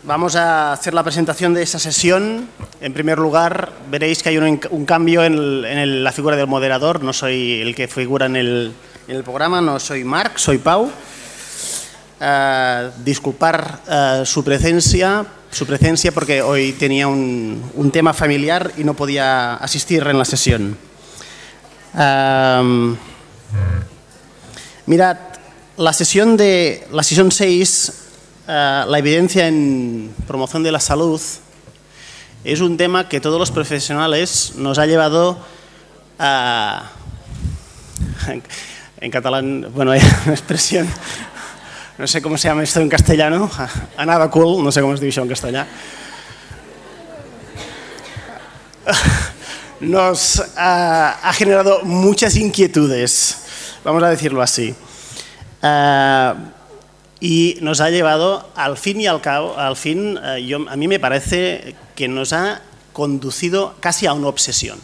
Vamos a hacer la presentación de esta sesión. En primer lugar, veréis que hay un cambio en la figura del moderador. No soy el que figura en el programa, no soy Marc, soy Pau. Disculpar su presencia porque hoy tenía un tema familiar y no podía asistir en la sesión. Mirad, la sesión 6, la evidencia en promoción de la salud, es un tema que todos los profesionales nos ha llevado a... En catalán, bueno, hay una expresión, no sé cómo se llama esto en castellano, anava cul, no sé cómo es dicho en castellano. Nos ha generado muchas inquietudes, vamos a decirlo así. Y nos ha llevado, al fin y al cabo, a mí me parece que nos ha conducido casi a una obsesión.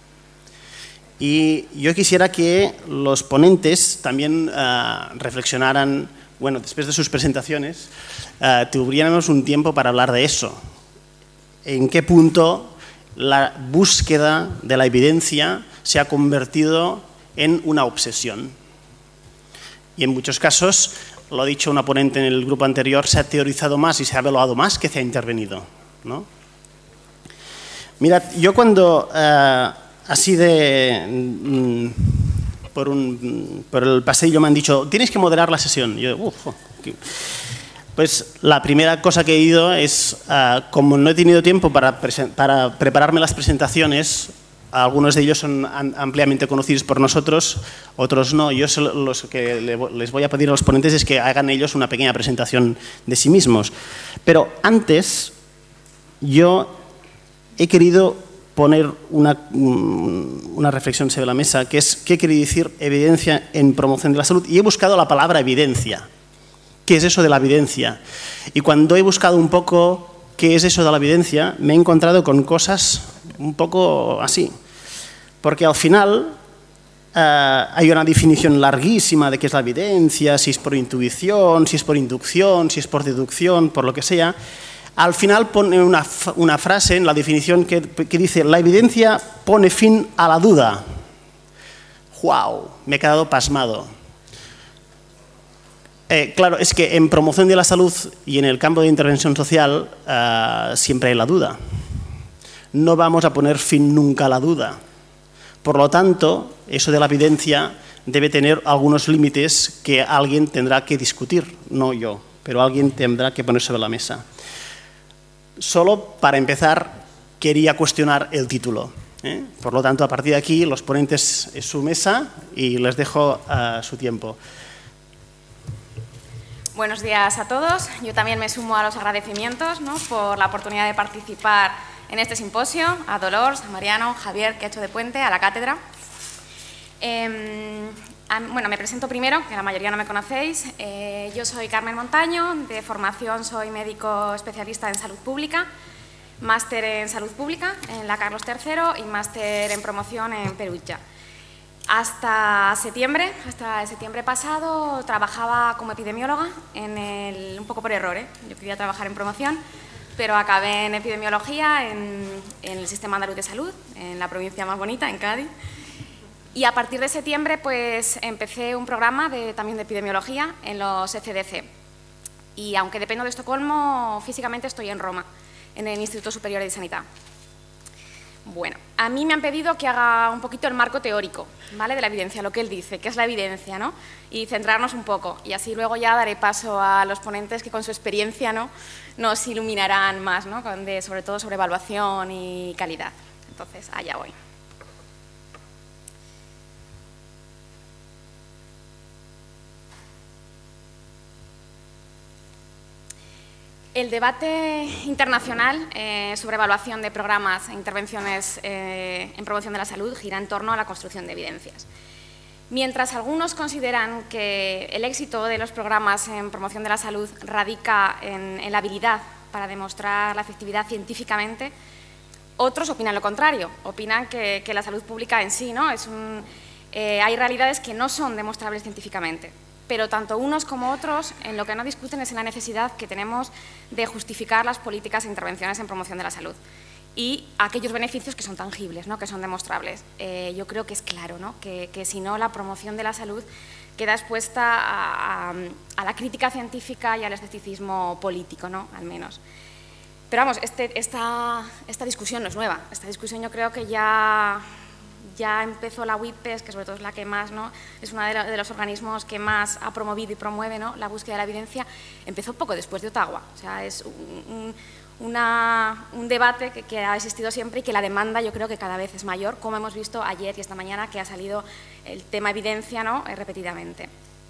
Y yo quisiera que los ponentes también reflexionaran, bueno, después de sus presentaciones, tuviéramos un tiempo para hablar de eso. ¿En qué punto la búsqueda de la evidencia se ha convertido en una obsesión? Y en muchos casos, lo ha dicho una ponente en el grupo anterior, se ha teorizado más y se ha evaluado más que se ha intervenido, ¿no? Mirad, yo cuando así por el pasillo me han dicho, tienes que moderar la sesión. Yo, pues la primera cosa que he ido es, como no he tenido tiempo para prepararme las presentaciones, algunos de ellos son ampliamente conocidos por nosotros, otros no. Yo los que les voy a pedir a los ponentes es que hagan ellos una pequeña presentación de sí mismos. Pero antes, yo he querido poner una reflexión sobre la mesa, que es qué quiere decir evidencia en promoción de la salud. Y he buscado la palabra evidencia. ¿Qué es eso de la evidencia? Y cuando he buscado un poco qué es eso de la evidencia, me he encontrado con cosas un poco así. Porque al final hay una definición larguísima de qué es la evidencia, si es por intuición, si es por inducción, si es por deducción, por lo que sea. Al final pone una frase en la definición que dice: la evidencia pone fin a la duda. ¡Wow! Me he quedado pasmado. Claro, es que en promoción de la salud y en el campo de intervención social siempre hay la duda. No vamos a poner fin nunca a la duda. Por lo tanto, eso de la evidencia debe tener algunos límites que alguien tendrá que discutir, no yo, pero alguien tendrá que poner sobre la mesa. Solo para empezar, quería cuestionar el título. Por lo tanto, a partir de aquí, los ponentes es su mesa y les dejo su tiempo. Buenos días a todos. Yo también me sumo a los agradecimientos, ¿no?, por la oportunidad de participar en este simposio, a Dolors, a Mariano, Javier, que ha hecho de puente, a la cátedra. Bueno, me presento primero, que la mayoría no me conocéis. Yo soy Carmen Montaño, de formación soy médico especialista en salud pública, máster en salud pública en la Carlos III y máster en promoción en Perugia. Hasta septiembre pasado, trabajaba como epidemióloga, un poco por error, yo quería trabajar en promoción, pero acabé en epidemiología en el Sistema Andaluz de Salud, en la provincia más bonita, en Cádiz. Y a partir de septiembre pues, empecé un programa también de epidemiología en los ECDC. Y aunque dependo de Estocolmo, físicamente estoy en Roma, en el Instituto Superior de Sanidad. Bueno, a mí me han pedido que haga un poquito el marco teórico, ¿vale?, de la evidencia, lo que él dice, qué es la evidencia, ¿no?, y centrarnos un poco. Y así luego ya daré paso a los ponentes que con su experiencia, ¿no?, nos iluminarán más, ¿no?, sobre todo sobre evaluación y calidad. Entonces, allá voy. El debate internacional sobre evaluación de programas e intervenciones en promoción de la salud gira en torno a la construcción de evidencias. Mientras algunos consideran que el éxito de los programas en promoción de la salud radica en la habilidad para demostrar la efectividad científicamente, otros opinan lo contrario, opinan que la salud pública en sí, ¿no?, hay realidades que no son demostrables científicamente. pero tanto unos como otros en lo que no discuten es en la necesidad que tenemos de justificar las políticas e intervenciones en promoción de la salud y aquellos beneficios que son tangibles, ¿no? Que son demostrables. Yo creo que es claro, ¿no? que si no, la promoción de la salud queda expuesta a la crítica científica y al escepticismo político, ¿no? Al menos. Pero vamos, esta discusión no es nueva. Esta discusión yo creo que ya empezó la WIPES, que sobre todo es la que más, ¿no? Es uno de los organismos que más ha promovido y promueve, ¿no? La búsqueda de la evidencia. Empezó poco después de Ottawa. O sea, es un debate que ha existido siempre y que la demanda yo creo que cada vez es mayor, como hemos visto ayer y esta mañana que ha salido el tema evidencia, ¿no? Repetidamente.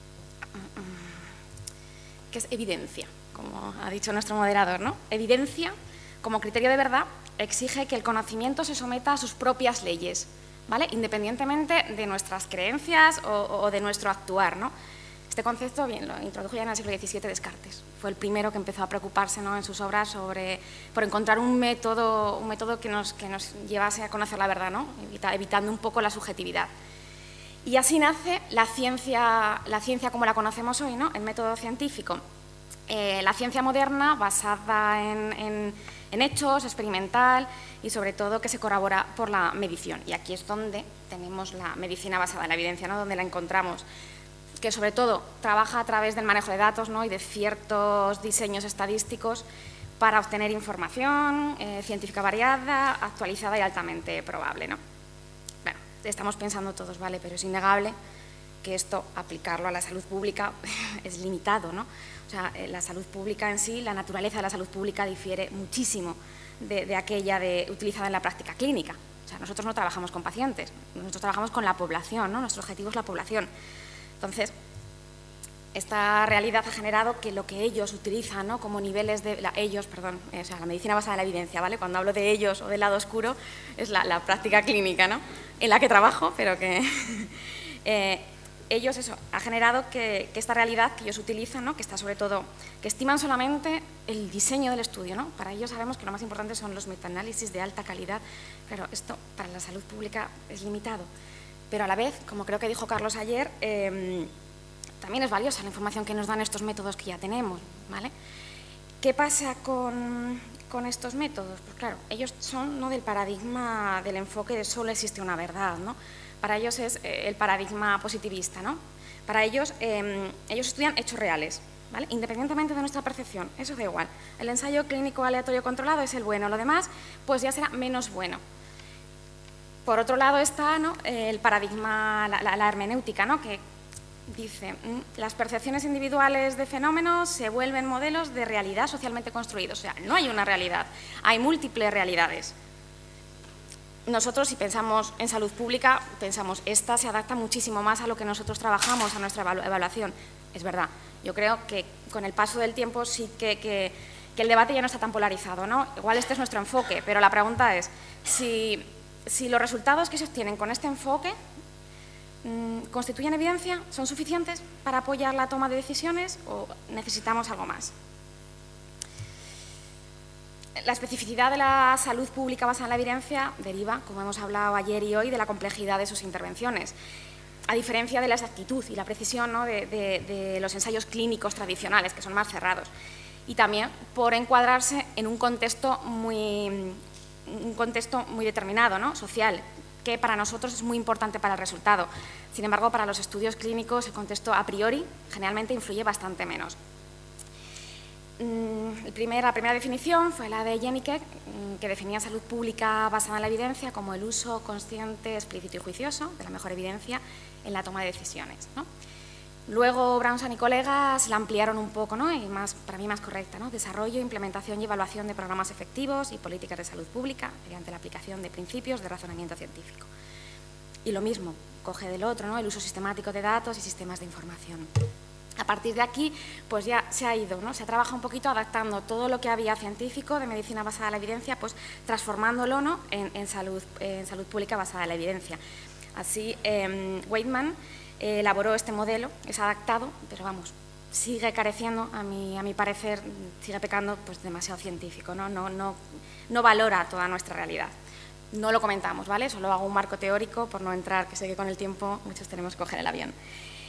¿Qué es evidencia? Como ha dicho nuestro moderador, ¿no? Evidencia, como criterio de verdad, exige que el conocimiento se someta a sus propias leyes, ¿vale? Independientemente de nuestras creencias o de nuestro actuar, ¿no? Este concepto bien, lo introdujo ya en el siglo XVII Descartes. Fue el primero que empezó a preocuparse, ¿no? En sus obras por encontrar un método que nos llevase a conocer la verdad, ¿no? Evitando un poco la subjetividad. Y así nace la ciencia como la conocemos hoy, ¿no? El método científico. La ciencia moderna basada en hechos, experimental y sobre todo que se corrobora por la medición. Y aquí es donde tenemos la medicina basada en la evidencia, ¿no? Donde la encontramos, que sobre todo trabaja a través del manejo de datos, ¿no? Y de ciertos diseños estadísticos para obtener información científica variada, actualizada y altamente probable, ¿no? Bueno, estamos pensando todos, ¿vale? Pero es innegable que esto, aplicarlo a la salud pública, es limitado, ¿no? O sea, la salud pública en sí, la naturaleza de la salud pública difiere muchísimo de aquella utilizada en la práctica clínica. O sea, nosotros no trabajamos con pacientes, nosotros trabajamos con la población, ¿no? Nuestro objetivo es la población. Entonces, esta realidad ha generado que lo que ellos utilizan, ¿no? Como niveles de... o sea, la medicina basada en la evidencia, ¿vale? Cuando hablo de ellos o del lado oscuro, es la práctica clínica, ¿no? En la que trabajo, pero que... ellos, eso, ha generado que esta realidad que ellos utilizan, ¿no? Que está sobre todo, que estiman solamente el diseño del estudio, ¿no? Para ellos sabemos que lo más importante son los metaanálisis de alta calidad. Claro, esto para la salud pública es limitado. Pero a la vez, como creo que dijo Carlos ayer, también es valiosa la información que nos dan estos métodos que ya tenemos, ¿vale? ¿Qué pasa con estos métodos? Pues claro, ellos son, ¿no? Del paradigma del enfoque de solo existe una verdad, ¿no? Para ellos es el paradigma positivista, ¿no? Para ellos, ellos estudian hechos reales, ¿vale? Independientemente de nuestra percepción, eso da igual. El ensayo clínico aleatorio controlado es el bueno, lo demás pues ya será menos bueno. Por otro lado está, ¿no? El paradigma, la hermenéutica, ¿no? Que dice, las percepciones individuales de fenómenos se vuelven modelos de realidad socialmente construidos. O sea, no hay una realidad, hay múltiples realidades. Nosotros, si pensamos en salud pública, pensamos, esta se adapta muchísimo más a lo que nosotros trabajamos, a nuestra evaluación. Es verdad, yo creo que con el paso del tiempo sí que el debate ya no está tan polarizado, ¿no? Igual este es nuestro enfoque, pero la pregunta es, si los resultados que se obtienen con este enfoque constituyen evidencia, ¿son suficientes para apoyar la toma de decisiones o necesitamos algo más? La especificidad de la salud pública basada en la evidencia deriva, como hemos hablado ayer y hoy, de la complejidad de sus intervenciones, a diferencia de la exactitud y la precisión, ¿no? de los ensayos clínicos tradicionales, que son más cerrados, y también por encuadrarse en un contexto muy determinado, ¿no? Social, que para nosotros es muy importante para el resultado. Sin embargo, para los estudios clínicos, el contexto a priori generalmente influye bastante menos. La primera definición fue la de Jennecke, que definía salud pública basada en la evidencia como el uso consciente, explícito y juicioso de la mejor evidencia en la toma de decisiones, ¿no? Luego Brownson y colegas la ampliaron un poco, ¿no? Y para mí más correcta, ¿no? Desarrollo, implementación y evaluación de programas efectivos y políticas de salud pública mediante la aplicación de principios de razonamiento científico. Y lo mismo, coge del otro, ¿no? El uso sistemático de datos y sistemas de información. A partir de aquí, pues ya se ha ido, ¿no? Se ha trabajado un poquito adaptando todo lo que había científico de medicina basada en la evidencia, pues transformándolo, ¿no? en salud pública basada en la evidencia. Así, Weidman elaboró este modelo, es adaptado, pero vamos, sigue careciendo, a mi parecer, sigue pecando pues demasiado científico, ¿no? No valora toda nuestra realidad. No lo comentamos, ¿vale? Solo hago un marco teórico por no entrar, que sé que con el tiempo muchos tenemos que coger el avión.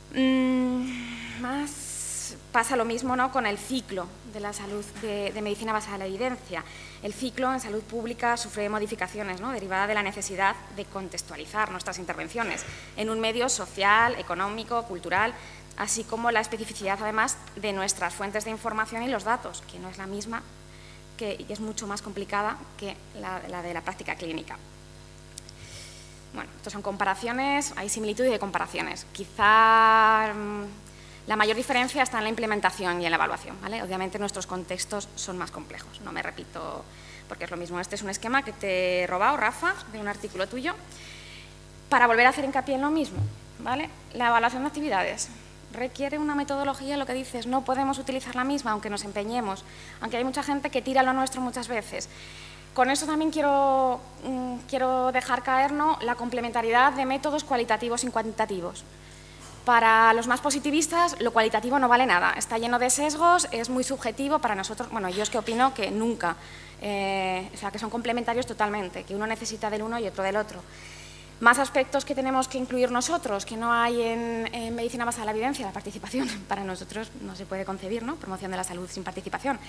Más pasa lo mismo, ¿no?, con el ciclo de la salud de medicina basada en la evidencia. El ciclo en salud pública sufre modificaciones, ¿no?, derivadas de la necesidad de contextualizar nuestras intervenciones en un medio social, económico, cultural, así como la especificidad, además, de nuestras fuentes de información y los datos, que no es la misma y es mucho más complicada que la de la práctica clínica. Bueno, estos son comparaciones, hay similitudes de comparaciones. Quizá la mayor diferencia está en la implementación y en la evaluación, ¿vale? Obviamente nuestros contextos son más complejos, no me repito porque es lo mismo. Este es un esquema que te he robado, Rafa, de un artículo tuyo, para volver a hacer hincapié en lo mismo, ¿vale? La evaluación de actividades requiere una metodología, lo que dices, no podemos utilizar la misma aunque nos empeñemos, aunque hay mucha gente que tira lo nuestro muchas veces. Con eso también quiero dejar caer, ¿no?, la complementariedad de métodos cualitativos y cuantitativos. Para los más positivistas, lo cualitativo no vale nada, está lleno de sesgos, es muy subjetivo para nosotros. Bueno, yo es que opino que nunca, o sea, que son complementarios totalmente, que uno necesita del uno y otro del otro. Más aspectos que tenemos que incluir nosotros, que no hay en medicina basada en la evidencia, la participación. Para nosotros no se puede concebir, ¿no?, promoción de la salud sin participación.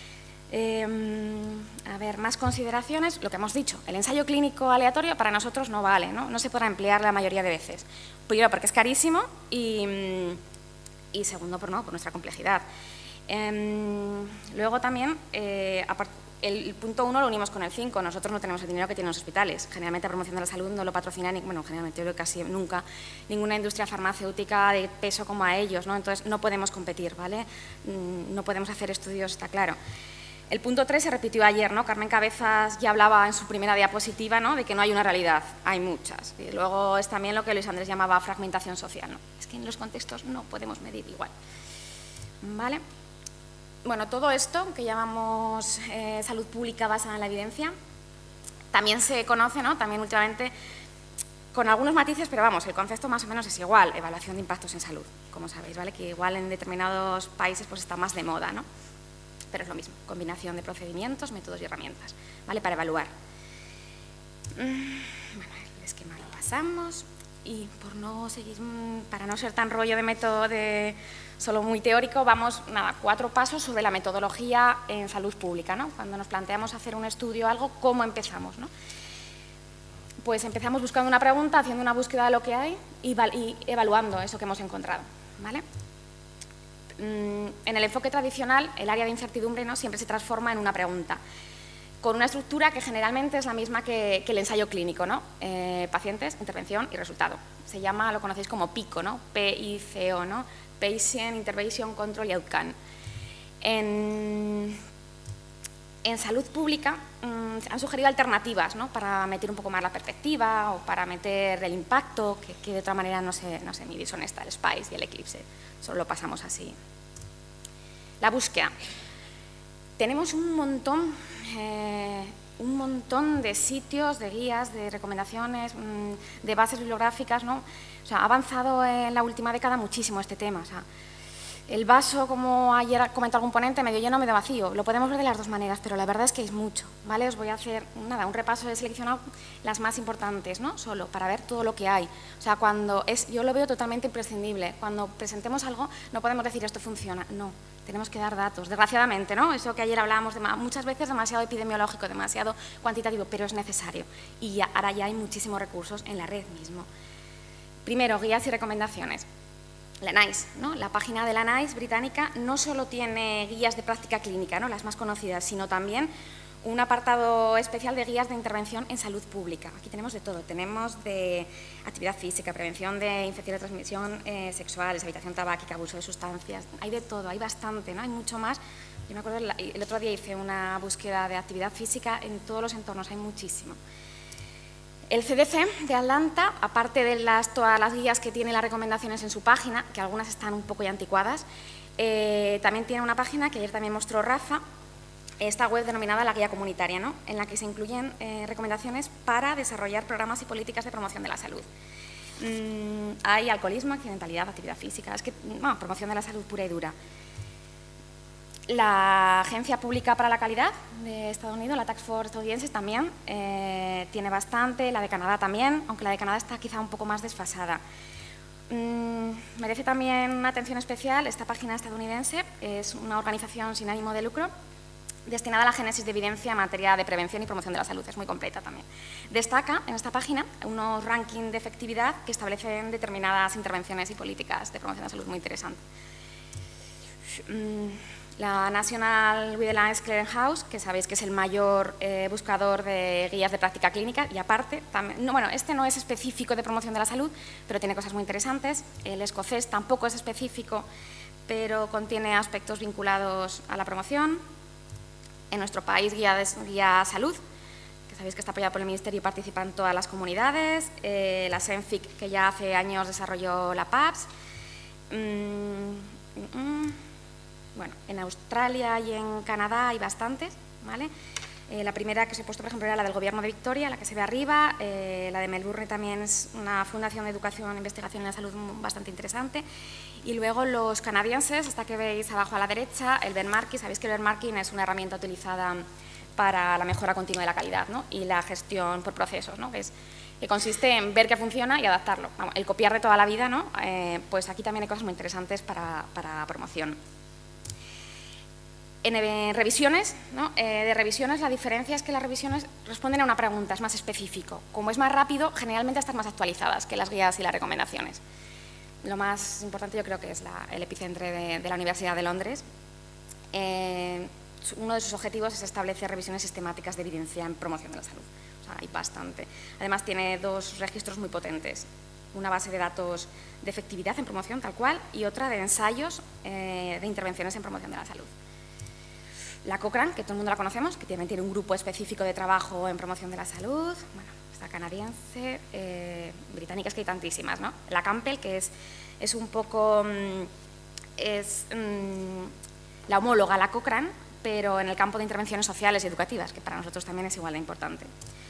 A ver, más consideraciones, lo que hemos dicho, el ensayo clínico aleatorio para nosotros no vale, no se podrá emplear la mayoría de veces. Primero, porque es carísimo y segundo, por nuestra complejidad. Luego también, el punto 1 lo unimos con el 5, nosotros no tenemos el dinero que tienen los hospitales. Generalmente la promoción de la salud no lo patrocina, generalmente yo creo que casi nunca, ninguna industria farmacéutica de peso como a ellos, ¿no? Entonces no podemos competir, ¿vale? No podemos hacer estudios, está claro. El punto 3 se repitió ayer, ¿no? Carmen Cabezas ya hablaba en su primera diapositiva, ¿no?, de que no hay una realidad, hay muchas. Y luego es también lo que Luis Andrés llamaba fragmentación social, ¿no? Es que en los contextos no podemos medir igual, ¿vale? Bueno, todo esto que llamamos salud pública basada en la evidencia también se conoce, ¿no?, también últimamente con algunos matices, pero vamos, el concepto más o menos es igual, evaluación de impactos en salud, como sabéis, ¿vale? Que igual en determinados países pues está más de moda, ¿no? Pero es lo mismo, combinación de procedimientos, métodos y herramientas, ¿vale?, para evaluar. Bueno, el esquema lo pasamos y para no ser tan rollo de método solo muy teórico, vamos, 4 pasos sobre la metodología en salud pública, ¿no? Cuando nos planteamos hacer un estudio o algo, ¿cómo empezamos, no? Pues empezamos buscando una pregunta, haciendo una búsqueda de lo que hay y evaluando eso que hemos encontrado, ¿vale? En el enfoque tradicional, el área de incertidumbre, ¿no?, siempre se transforma en una pregunta, con una estructura que generalmente es la misma que el ensayo clínico, ¿no? Pacientes, intervención y resultado. Se llama, lo conocéis como PICO, ¿no? PICO, ¿no? Patient, Intervention, Control y Outcome. En salud pública han sugerido alternativas, ¿no?, para meter un poco más la perspectiva o para meter el impacto, que de otra manera no se mide. Son el SPICE y el Eclipse, solo lo pasamos así. La búsqueda. Tenemos un montón de sitios, de guías, de recomendaciones, de bases bibliográficas, ¿no? O sea, ha avanzado en la última década muchísimo este tema. O sea, el vaso, como ayer comentó algún ponente, medio lleno, medio vacío. Lo podemos ver de las dos maneras, pero la verdad es que es mucho, ¿vale? Os voy a hacer un repaso, de seleccionado las más importantes, ¿no? Solo para ver todo lo que hay. O sea, yo lo veo totalmente imprescindible. Cuando presentemos algo, no podemos decir esto funciona. No, tenemos que dar datos. Desgraciadamente, ¿no? Eso que ayer hablábamos, muchas veces demasiado epidemiológico, demasiado cuantitativo, pero es necesario. Y ahora ya hay muchísimos recursos en la red mismo. Primero, guías y recomendaciones. La NICE, ¿no? La página de la NICE británica no solo tiene guías de práctica clínica, ¿no?, las más conocidas, sino también un apartado especial de guías de intervención en salud pública. Aquí tenemos de todo, tenemos de actividad física, prevención de infecciones de transmisión sexual, deshabitación tabáquica, abuso de sustancias, hay de todo, hay bastante, ¿no? Hay mucho más. Yo me acuerdo, el otro día hice una búsqueda de actividad física en todos los entornos, hay muchísimo. El CDC de Atlanta, aparte de todas las guías que tiene las recomendaciones en su página, que algunas están un poco ya anticuadas, también tiene una página que ayer también mostró Rafa, esta web denominada la guía comunitaria, ¿no?, en la que se incluyen recomendaciones para desarrollar programas y políticas de promoción de la salud. Hay alcoholismo, accidentalidad, actividad física, promoción de la salud pura y dura. La Agencia Pública para la Calidad de Estados Unidos, la Task Force estadounidense, también tiene bastante, la de Canadá también, aunque la de Canadá está quizá un poco más desfasada. Merece también una atención especial esta página estadounidense. Es una organización sin ánimo de lucro destinada a la génesis de evidencia en materia de prevención y promoción de la salud. Es muy completa también. Destaca en esta página unos rankings de efectividad que establecen determinadas intervenciones y políticas de promoción de la salud muy interesantes. La National Guidelines Clearinghouse, que sabéis que es el mayor buscador de guías de práctica clínica, y aparte, también, bueno, este no es específico de promoción de la salud, pero tiene cosas muy interesantes. El escocés tampoco es específico, pero contiene aspectos vinculados a la promoción. En nuestro país, Guía Salud, que sabéis que está apoyada por el Ministerio y participa en todas las comunidades. La SENFIC, que ya hace años desarrolló la PAPS. Bueno, en Australia y en Canadá hay bastantes, ¿vale? La primera que os he puesto, por ejemplo, era la del Gobierno de Victoria, la que se ve arriba. La de Melbourne también es una fundación de educación e investigación en la salud bastante interesante. Y luego los canadienses, esta que veis abajo a la derecha, el benchmarking. Sabéis que el benchmarking es una herramienta utilizada para la mejora continua de la calidad, ¿no? Y la gestión por procesos, ¿no? Que consiste en ver qué funciona y adaptarlo. Vamos, el copiar de toda la vida, ¿no? Pues aquí también hay cosas muy interesantes para promoción. En revisiones, ¿no? De revisiones, la diferencia es que las revisiones responden a una pregunta, es más específico. Como es más rápido, generalmente están más actualizadas que las guías y las recomendaciones. Lo más importante yo creo que es el epicentro de la Universidad de Londres. Uno de sus objetivos es establecer revisiones sistemáticas de evidencia en promoción de la salud. O sea, hay bastante. Además, tiene dos registros muy potentes. Una base de datos de efectividad en promoción, tal cual, y otra de ensayos de intervenciones en promoción de la salud. La Cochrane, que todo el mundo la conocemos, que también tiene un grupo específico de trabajo en promoción de la salud. Bueno, esta canadiense, británicas que hay tantísimas, ¿no? La Campbell, que es un poco la homóloga a la Cochrane, pero en el campo de intervenciones sociales y educativas, que para nosotros también es igual de importante.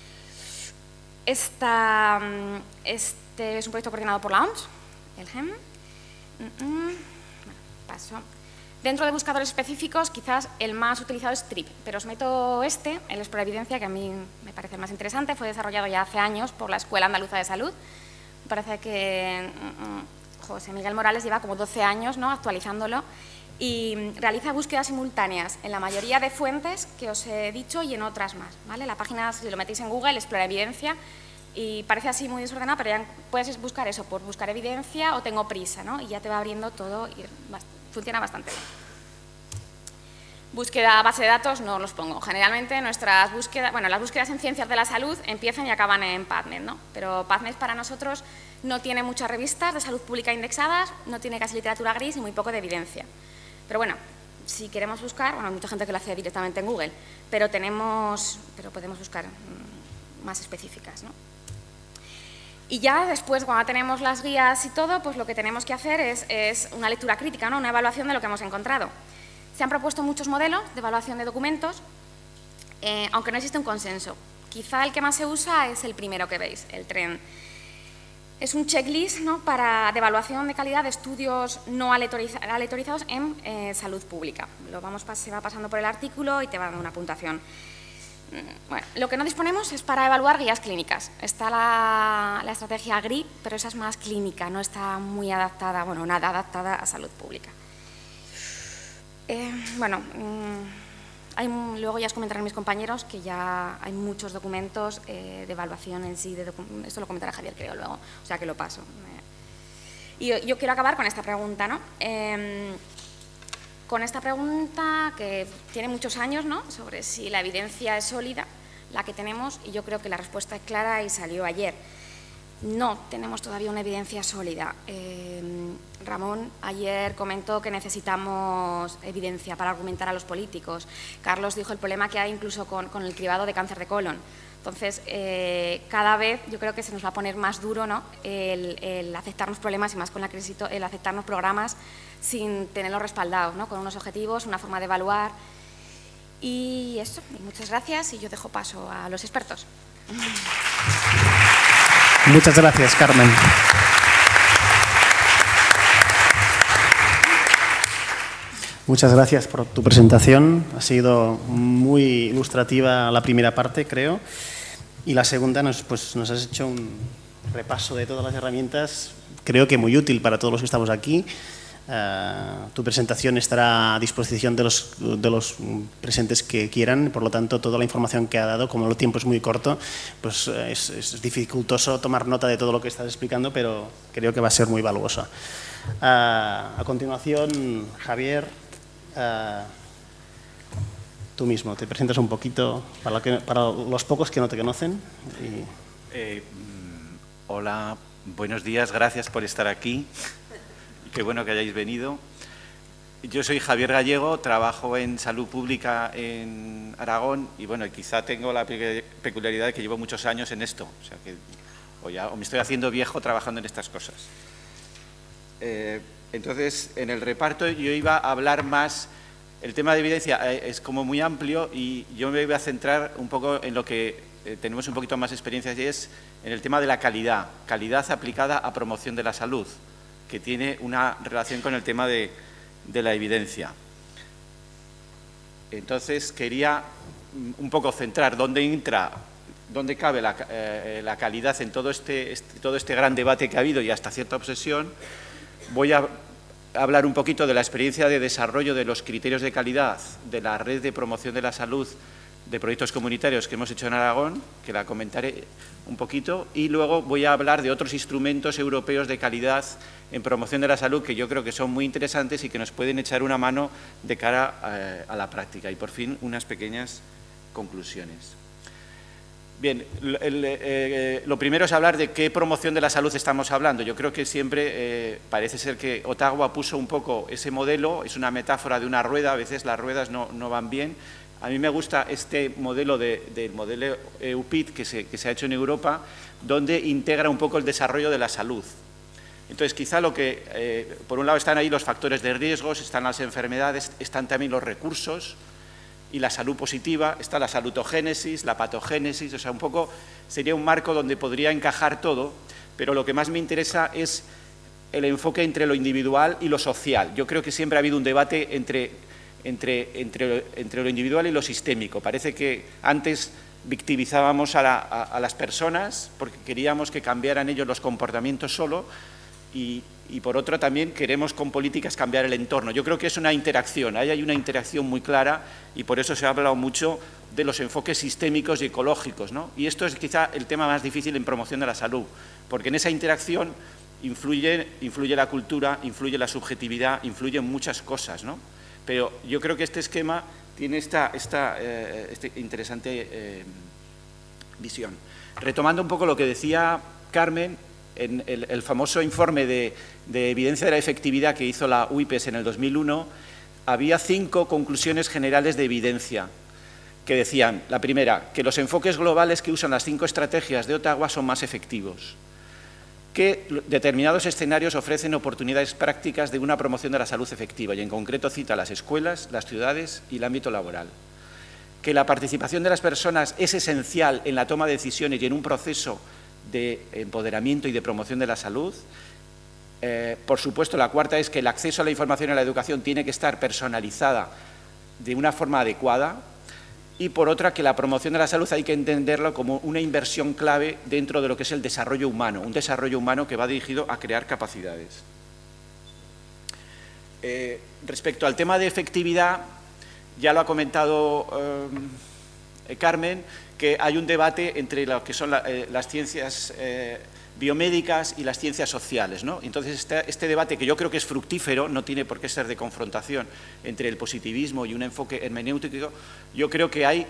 Este es un proyecto coordinado por la OMS, el GEM. Bueno, paso. Dentro de buscadores específicos, quizás el más utilizado es TRIP, pero os meto el Exploraevidencia, que a mí me parece el más interesante. Fue desarrollado ya hace años por la Escuela Andaluza de Salud. Me parece que José Miguel Morales lleva como 12 años, ¿no?, actualizándolo, y realiza búsquedas simultáneas en la mayoría de fuentes que os he dicho y en otras más, ¿vale? La página, si lo metéis en Google, Exploraevidencia, y parece así muy desordenado, pero ya puedes buscar eso por buscar evidencia o tengo prisa, ¿no? Y ya te va abriendo todo y funciona bastante bien. Búsqueda base de datos no los pongo. Generalmente nuestras búsquedas, bueno, las búsquedas en ciencias de la salud empiezan y acaban en PubMed, ¿no? Pero PubMed para nosotros no tiene muchas revistas de salud pública indexadas, no tiene casi literatura gris y muy poco de evidencia. Pero bueno, si queremos buscar, bueno, hay mucha gente que lo hace directamente en Google, pero podemos buscar más específicas, ¿no? Y ya después, cuando tenemos las guías y todo, pues lo que tenemos que hacer es una lectura crítica, ¿no?, una evaluación de lo que hemos encontrado. Se han propuesto muchos modelos de evaluación de documentos, aunque no existe un consenso. Quizá el que más se usa es el primero que veis, el TREN. Es un checklist, ¿no?, de evaluación de calidad de estudios no aleatorizados en salud pública. Se va pasando por el artículo y te va dando una puntuación. Bueno, lo que no disponemos es para evaluar guías clínicas. Está la estrategia GRI, pero esa es más clínica, no está muy adaptada, bueno, nada adaptada a salud pública. Luego ya os comentarán mis compañeros que ya hay muchos documentos de evaluación en sí, esto lo comentará Javier, creo, luego, o sea que lo paso. Y yo quiero acabar con esta pregunta, ¿no? Con esta pregunta que tiene muchos años, ¿no?, sobre si la evidencia es sólida, la que tenemos, y yo creo que la respuesta es clara y salió ayer. No tenemos todavía una evidencia sólida. Ramón ayer comentó que necesitamos evidencia para argumentar a los políticos. Carlos dijo el problema que hay incluso con el cribado de cáncer de colon. Entonces, cada vez yo creo que se nos va a poner más duro, ¿no?, el aceptarnos problemas, y más con la crisis, el aceptarnos programas sin tenerlos respaldados, ¿no?, con unos objetivos, una forma de evaluar. Y eso, y muchas gracias, y yo dejo paso a los expertos. Muchas gracias, Carmen. Muchas gracias por tu presentación. Ha sido muy ilustrativa la primera parte, creo. Y la segunda, pues, nos has hecho repaso de todas las herramientas, creo que muy útil para todos los que estamos aquí. Tu presentación estará a disposición de los presentes que quieran, por lo tanto, toda la información que ha dado, como el tiempo es muy corto, pues es dificultoso tomar nota de todo lo que estás explicando, pero creo que va a ser muy valuosa. A continuación, Javier, tú mismo, te presentas un poquito para los pocos que no te conocen. Hola, buenos días, gracias por estar aquí. Qué bueno que hayáis venido. Yo soy Javier Gallego, trabajo en salud pública en Aragón y bueno, quizá tengo la peculiaridad de que llevo muchos años en esto, o sea que o me estoy haciendo viejo trabajando en estas cosas. Entonces, en el reparto yo iba a hablar más, el tema de evidencia es como muy amplio y yo me voy a centrar un poco en lo que tenemos un poquito más experiencia y es en el tema de la calidad aplicada a promoción de la salud, que tiene una relación con el tema de la evidencia. Entonces, quería un poco centrar dónde cabe la calidad en todo este gran debate que ha habido y hasta cierta obsesión. Voy a hablar un poquito de la experiencia de desarrollo de los criterios de calidad de la red de promoción de la salud de proyectos comunitarios que hemos hecho en Aragón, que la comentaré un poquito, y luego voy a hablar de otros instrumentos europeos de calidad en promoción de la salud que yo creo que son muy interesantes y que nos pueden echar una mano de cara a la práctica. Y por fin, unas pequeñas conclusiones. Bien, lo primero es hablar de qué promoción de la salud estamos hablando. Yo creo que siempre parece ser que Ottawa puso un poco ese modelo, es una metáfora de una rueda, a veces las ruedas no van bien. A mí me gusta este modelo del modelo EUPID que se ha hecho en Europa, donde integra un poco el desarrollo de la salud. Entonces, quizá lo que, por un lado, están ahí los factores de riesgos, están las enfermedades, están también los recursos y la salud positiva, está la salutogénesis, la patogénesis, o sea, un poco sería un marco donde podría encajar todo, pero lo que más me interesa es el enfoque entre lo individual y lo social. Yo creo que siempre ha habido un debate entre lo individual y lo sistémico. Parece que antes victimizábamos a las personas porque queríamos que cambiaran ellos los comportamientos solo y por otro también queremos con políticas cambiar el entorno. Yo creo que es una interacción, ahí hay una interacción muy clara y por eso se ha hablado mucho de los enfoques sistémicos y ecológicos, ¿no? Y esto es quizá el tema más difícil en promoción de la salud, porque en esa interacción influye la cultura, influye la subjetividad, influyen muchas cosas, ¿no? Pero yo creo que este esquema tiene esta interesante visión. Retomando un poco lo que decía Carmen, en el famoso informe de evidencia de la efectividad que hizo la UIPES en el 2001, había 5 conclusiones generales de evidencia que decían, la primera, que los enfoques globales que usan las 5 estrategias de Ottawa son más efectivos, que determinados escenarios ofrecen oportunidades prácticas de una promoción de la salud efectiva y en concreto cita las escuelas, las ciudades y el ámbito laboral. Que la participación de las personas es esencial en la toma de decisiones y en un proceso de empoderamiento y de promoción de la salud. Por supuesto, la cuarta es que el acceso a la información y a la educación tiene que estar personalizada de una forma adecuada. Y por otra, que la promoción de la salud hay que entenderlo como una inversión clave dentro de lo que es el desarrollo humano, un desarrollo humano que va dirigido a crear capacidades. Respecto al tema de efectividad, ya lo ha comentado Carmen, que hay un debate entre lo que son las ciencias biomédicas y las ciencias sociales, ¿no? Entonces, este debate, que yo creo que es fructífero, no tiene por qué ser de confrontación entre el positivismo y un enfoque hermenéutico, yo creo que hay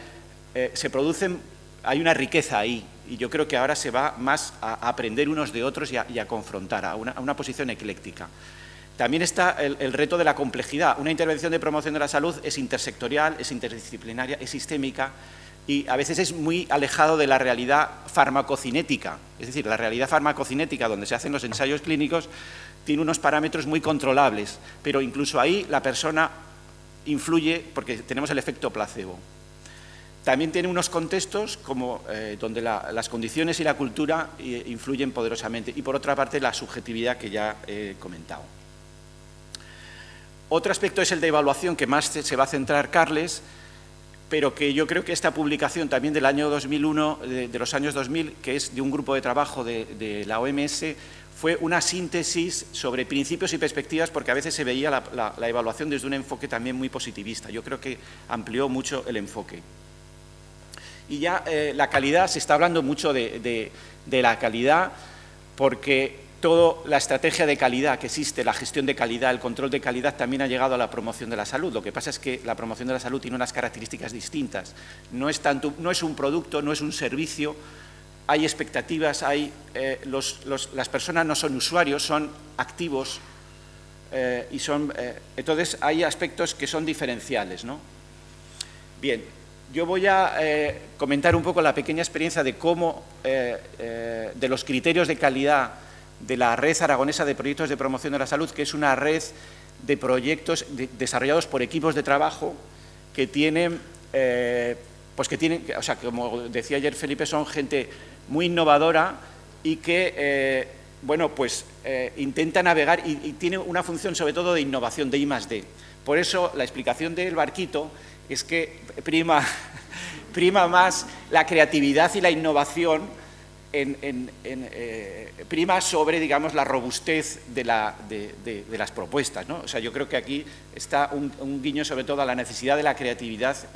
una riqueza ahí, y yo creo que ahora se va más a aprender unos de otros y a confrontar, a una posición ecléctica. También está el reto de la complejidad. Una intervención de promoción de la salud es intersectorial, es interdisciplinaria, es sistémica, y a veces es muy alejado de la realidad farmacocinética. Es decir, la realidad farmacocinética, donde se hacen los ensayos clínicos, tiene unos parámetros muy controlables, pero incluso ahí la persona influye porque tenemos el efecto placebo. También tiene unos contextos como, donde las condiciones y la cultura influyen poderosamente, y por otra parte la subjetividad que ya he comentado. Otro aspecto es el de evaluación, que más se va a centrar Carles, pero que yo creo que esta publicación también del año 2001, de los años 2000, que es de un grupo de trabajo de la OMS, fue una síntesis sobre principios y perspectivas, porque a veces se veía la evaluación desde un enfoque también muy positivista. Yo creo que amplió mucho el enfoque. Y ya la calidad, se está hablando mucho de la calidad, porque toda la estrategia de calidad que existe, la gestión de calidad, el control de calidad, también ha llegado a la promoción de la salud. Lo que pasa es que la promoción de la salud tiene unas características distintas. No es un producto, no es un servicio, hay expectativas, las personas no son usuarios, son activos, entonces hay aspectos que son diferenciales, ¿no? Bien, yo voy a comentar un poco la pequeña experiencia de cómo, de los criterios de calidad de la Red Aragonesa de Proyectos de Promoción de la Salud, que es una red de proyectos desarrollados por equipos de trabajo que tienen, o sea, como decía ayer Felipe, son gente muy innovadora y que, intenta navegar y tiene una función sobre todo de innovación, de I+D. Por eso la explicación del barquito es que prima más la creatividad y la innovación prima sobre, digamos, la robustez de las propuestas, ¿no? O sea, yo creo que aquí está un guiño sobre todo a la necesidad de la creatividad y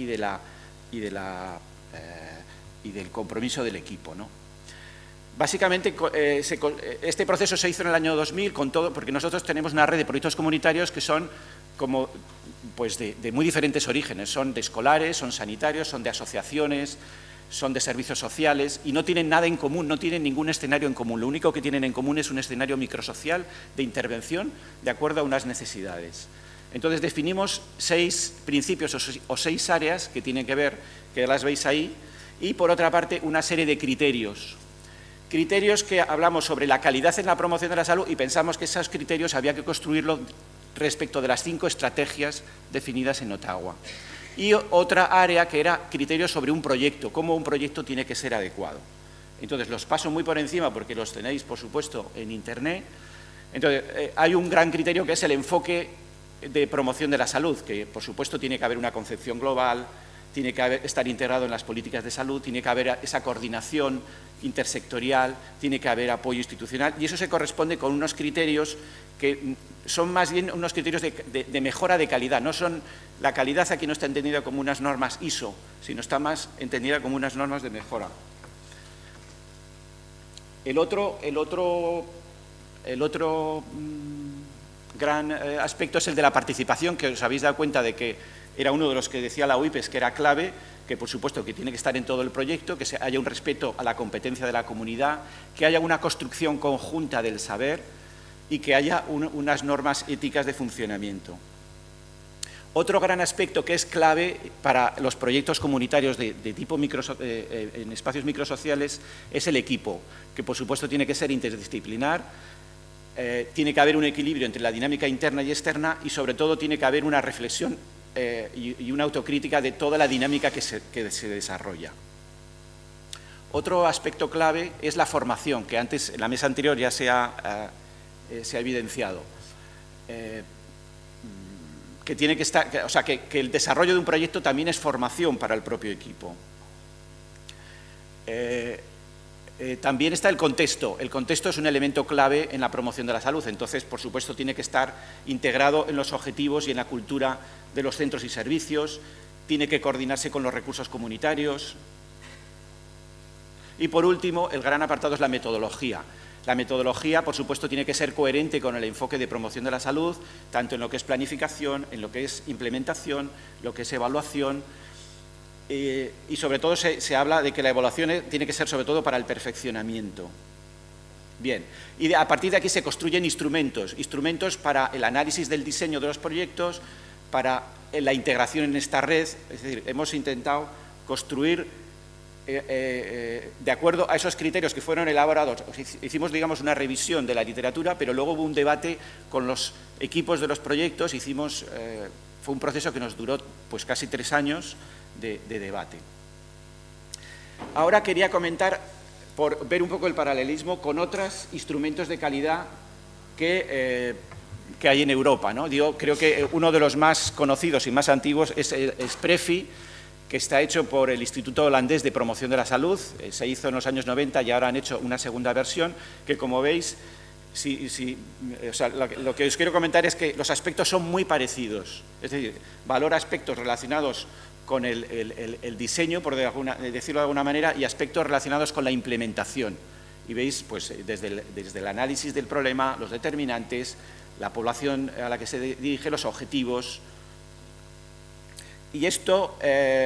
del compromiso del equipo, ¿no? Básicamente, este proceso se hizo en el año 2000 porque nosotros tenemos una red de proyectos comunitarios que son como, pues, de muy diferentes orígenes. Son de escolares, son sanitarios, son de asociaciones, son de servicios sociales y no tienen nada en común, no tienen ningún escenario en común. Lo único que tienen en común es un escenario microsocial de intervención de acuerdo a unas necesidades. Entonces definimos 6 principios o 6 áreas que tienen que ver, que las veis ahí, y por otra parte una serie de criterios. Criterios que hablamos sobre la calidad en la promoción de la salud y pensamos que esos criterios había que construirlos respecto de las 5 estrategias definidas en Ottawa. Y otra área que era criterios sobre un proyecto, cómo un proyecto tiene que ser adecuado. Entonces, los paso muy por encima porque los tenéis, por supuesto, en Internet. Entonces, hay un gran criterio que es el enfoque de promoción de la salud, que, por supuesto, tiene que haber una concepción global, tiene que estar integrado en las políticas de salud, tiene que haber esa coordinación intersectorial, tiene que haber apoyo institucional, y eso se corresponde con unos criterios que son más bien unos criterios de mejora de calidad. No son, la calidad aquí no está entendida como unas normas ISO, sino está más entendida como unas normas de mejora. El otro gran aspecto es el de la participación, que os habéis dado cuenta de que era uno de los que decía la UIPES que era clave, que por supuesto que tiene que estar en todo el proyecto, que haya un respeto a la competencia de la comunidad, que haya una construcción conjunta del saber y que haya unas normas éticas de funcionamiento. Otro gran aspecto que es clave para los proyectos comunitarios de tipo en espacios microsociales es el equipo, que por supuesto tiene que ser interdisciplinar, tiene que haber un equilibrio entre la dinámica interna y externa y sobre todo tiene que haber una reflexión y una autocrítica de toda la dinámica que se desarrolla. Otro aspecto clave es la formación, que antes en la mesa anterior ya se ha evidenciado. Que tiene que estar, o sea, que el desarrollo de un proyecto también es formación para el propio equipo. También está el contexto. El contexto es un elemento clave en la promoción de la salud, entonces, por supuesto, tiene que estar integrado en los objetivos y en la cultura de los centros y servicios, tiene que coordinarse con los recursos comunitarios. Y, por último, el gran apartado es la metodología. La metodología, por supuesto, tiene que ser coherente con el enfoque de promoción de la salud, tanto en lo que es planificación, en lo que es implementación, lo que es evaluación, y sobre todo se habla de que la evaluación tiene que ser sobre todo para el perfeccionamiento. Bien, y a partir de aquí se construyen instrumentos para el análisis del diseño de los proyectos, para la integración en esta red, es decir, hemos intentado construir de acuerdo a esos criterios que fueron elaborados. Hicimos, digamos, una revisión de la literatura, pero luego hubo un debate con los equipos de los proyectos, fue un proceso que nos duró pues casi 3 años de debate. Ahora quería comentar, por ver un poco el paralelismo con otros instrumentos de calidad que hay en Europa, ¿no? Yo creo que uno de los más conocidos y más antiguos es PREFI, que está hecho por el Instituto Holandés de Promoción de la Salud, se hizo en los años 90 y ahora han hecho una segunda versión, que como veis, o sea, lo que os quiero comentar es que los aspectos son muy parecidos, es decir, valora aspectos relacionados con el diseño, por decirlo de alguna manera, y aspectos relacionados con la implementación. Y veis, pues, desde el análisis del problema, los determinantes, la población a la que se dirige, los objetivos. Y esto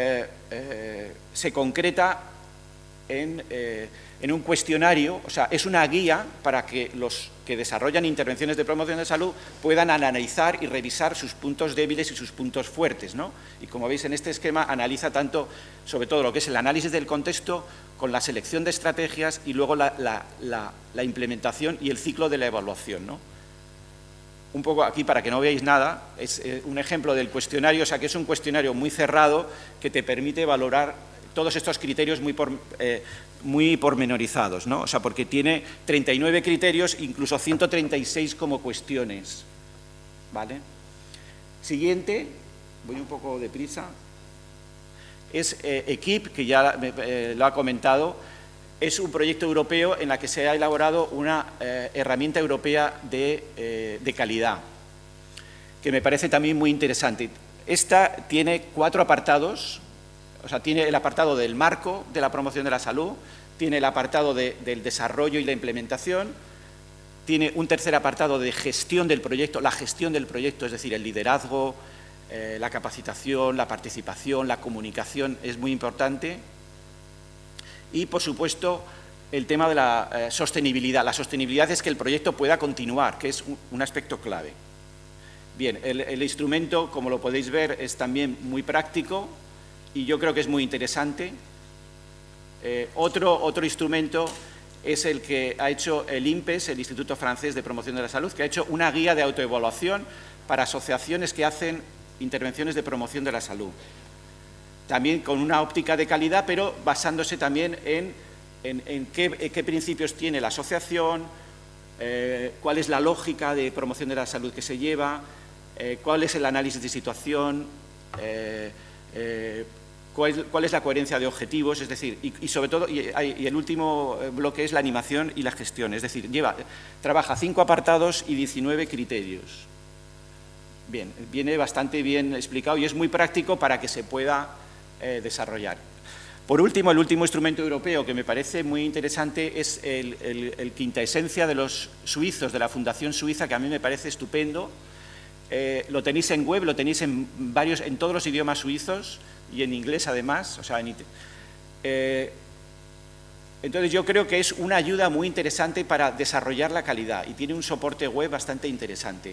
se concreta en un cuestionario, o sea, es una guía para que los que desarrollan intervenciones de promoción de salud puedan analizar y revisar sus puntos débiles y sus puntos fuertes, ¿no? Y como veis en este esquema analiza tanto, sobre todo lo que es el análisis del contexto, con la selección de estrategias y luego la implementación y el ciclo de la evaluación, ¿no? Un poco aquí, para que no veáis nada, es un ejemplo del cuestionario, o sea, que es un cuestionario muy cerrado que te permite valorar todos estos criterios muy pormenorizados, ¿no? O sea, porque tiene 39 criterios, incluso 136 como cuestiones, ¿vale? Siguiente, voy un poco deprisa, es EQIP, que ya lo ha comentado. Es un proyecto europeo en el que se ha elaborado una herramienta europea de calidad, que me parece también muy interesante. Esta tiene 4 apartados, o sea, tiene el apartado del marco de la promoción de la salud, tiene el apartado del desarrollo y la implementación, tiene un tercer apartado de gestión del proyecto, la gestión del proyecto, es decir, el liderazgo, la capacitación, la participación, la comunicación, es muy importante. Y, por supuesto, el tema de la sostenibilidad. La sostenibilidad es que el proyecto pueda continuar, que es un aspecto clave. Bien, el instrumento, como lo podéis ver, es también muy práctico y yo creo que es muy interesante. Otro instrumento es el que ha hecho el INPES, el Instituto Francés de Promoción de la Salud, que ha hecho una guía de autoevaluación para asociaciones que hacen intervenciones de promoción de la salud. También con una óptica de calidad, pero basándose también en qué principios tiene la asociación, cuál es la lógica de promoción de la salud que se lleva, cuál es el análisis de situación, cuál es la coherencia de objetivos, es decir, y sobre todo, y el último bloque es la animación y la gestión, es decir, trabaja 5 apartados y 19 criterios. Bien, viene bastante bien explicado y es muy práctico para que se pueda desarrollar. Por último, el último instrumento europeo que me parece muy interesante es el Quinta Esencia de los suizos, de la Fundación Suiza, que a mí me parece estupendo. Lo tenéis en web, lo tenéis en todos los idiomas suizos y en inglés además. O sea, entonces yo creo que es una ayuda muy interesante para desarrollar la calidad y tiene un soporte web bastante interesante.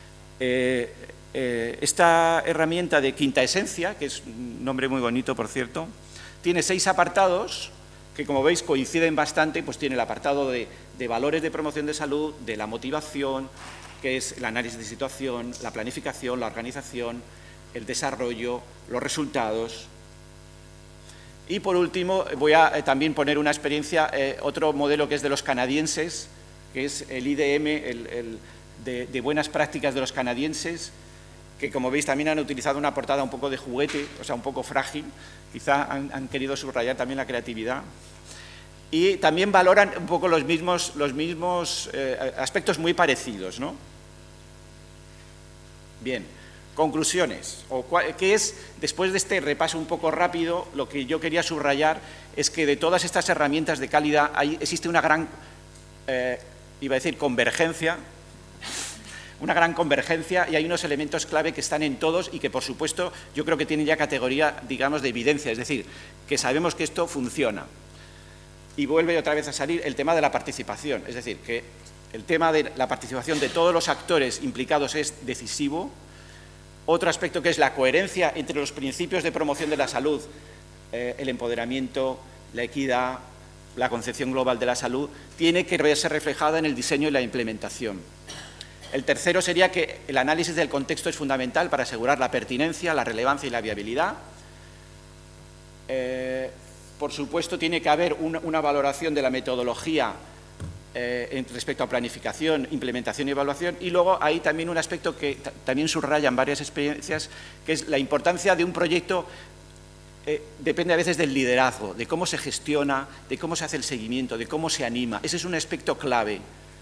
Esta herramienta de Quinta Esencia, que es un nombre muy bonito, por cierto, tiene 6 apartados que, como veis, coinciden bastante. Pues tiene el apartado de valores de promoción de salud, de la motivación, que es el análisis de situación, la planificación, la organización, el desarrollo, los resultados. Y, por último, voy a también poner una experiencia, otro modelo que es de los canadienses, que es el IDM, de buenas prácticas de los canadienses, que, como veis, también han utilizado una portada un poco de juguete, o sea, un poco frágil. Quizá han querido subrayar también la creatividad. Y también valoran un poco los mismos aspectos muy parecidos, ¿no? Bien, conclusiones. ¿Qué es, después de este repaso un poco rápido, lo que yo quería subrayar es que de todas estas herramientas de calidad existe una gran, iba a decir, convergencia, y hay unos elementos clave que están en todos y que, por supuesto, yo creo que tienen ya categoría, digamos, de evidencia, es decir, que sabemos que esto funciona. Y vuelve otra vez a salir el tema de la participación, es decir, que el tema de la participación de todos los actores implicados es decisivo. Otro aspecto que es la coherencia entre los principios de promoción de la salud, el empoderamiento, la equidad, la concepción global de la salud, tiene que verse reflejada en el diseño y la implementación. El tercero sería que el análisis del contexto es fundamental para asegurar la pertinencia, la relevancia y la viabilidad. Por supuesto, tiene que haber una valoración de la metodología respecto a planificación, implementación y evaluación. Y luego hay también un aspecto que también subrayan varias experiencias, que es la importancia de un proyecto depende a veces del liderazgo, de cómo se gestiona, de cómo se hace el seguimiento, de cómo se anima. Ese es un aspecto clave.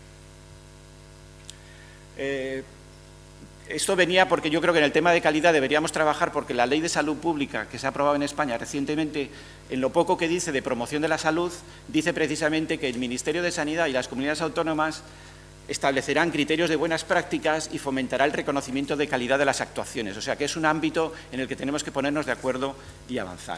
Esto venía porque yo creo que en el tema de calidad deberíamos trabajar, porque la Ley de Salud Pública que se ha aprobado en España recientemente, en lo poco que dice de promoción de la salud, dice precisamente que el Ministerio de Sanidad y las comunidades autónomas establecerán criterios de buenas prácticas y fomentará el reconocimiento de calidad de las actuaciones. O sea, que es un ámbito en el que tenemos que ponernos de acuerdo y avanzar.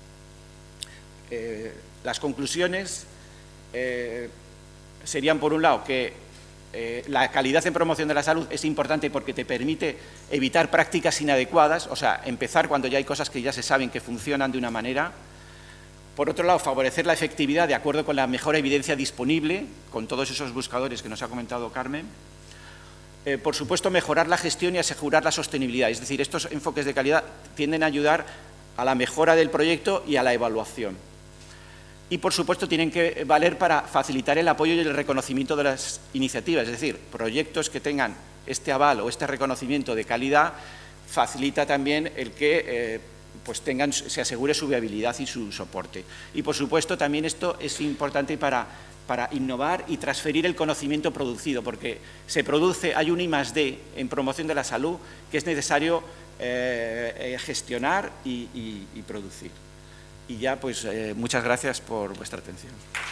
Las conclusiones serían, por un lado, que la calidad en promoción de la salud es importante porque te permite evitar prácticas inadecuadas, o sea, empezar cuando ya hay cosas que ya se saben que funcionan de una manera. Por otro lado, favorecer la efectividad de acuerdo con la mejor evidencia disponible, con todos esos buscadores que nos ha comentado Carmen. Por supuesto, mejorar la gestión y asegurar la sostenibilidad. Es decir, estos enfoques de calidad tienden a ayudar a la mejora del proyecto y a la evaluación. Y, por supuesto, tienen que valer para facilitar el apoyo y el reconocimiento de las iniciativas. Es decir, proyectos que tengan este aval o este reconocimiento de calidad facilita también el que pues se asegure su viabilidad y su soporte. Y, por supuesto, también esto es importante para innovar y transferir el conocimiento producido, porque hay un I+D en promoción de la salud que es necesario gestionar y producir. Y ya, pues, muchas gracias por vuestra atención.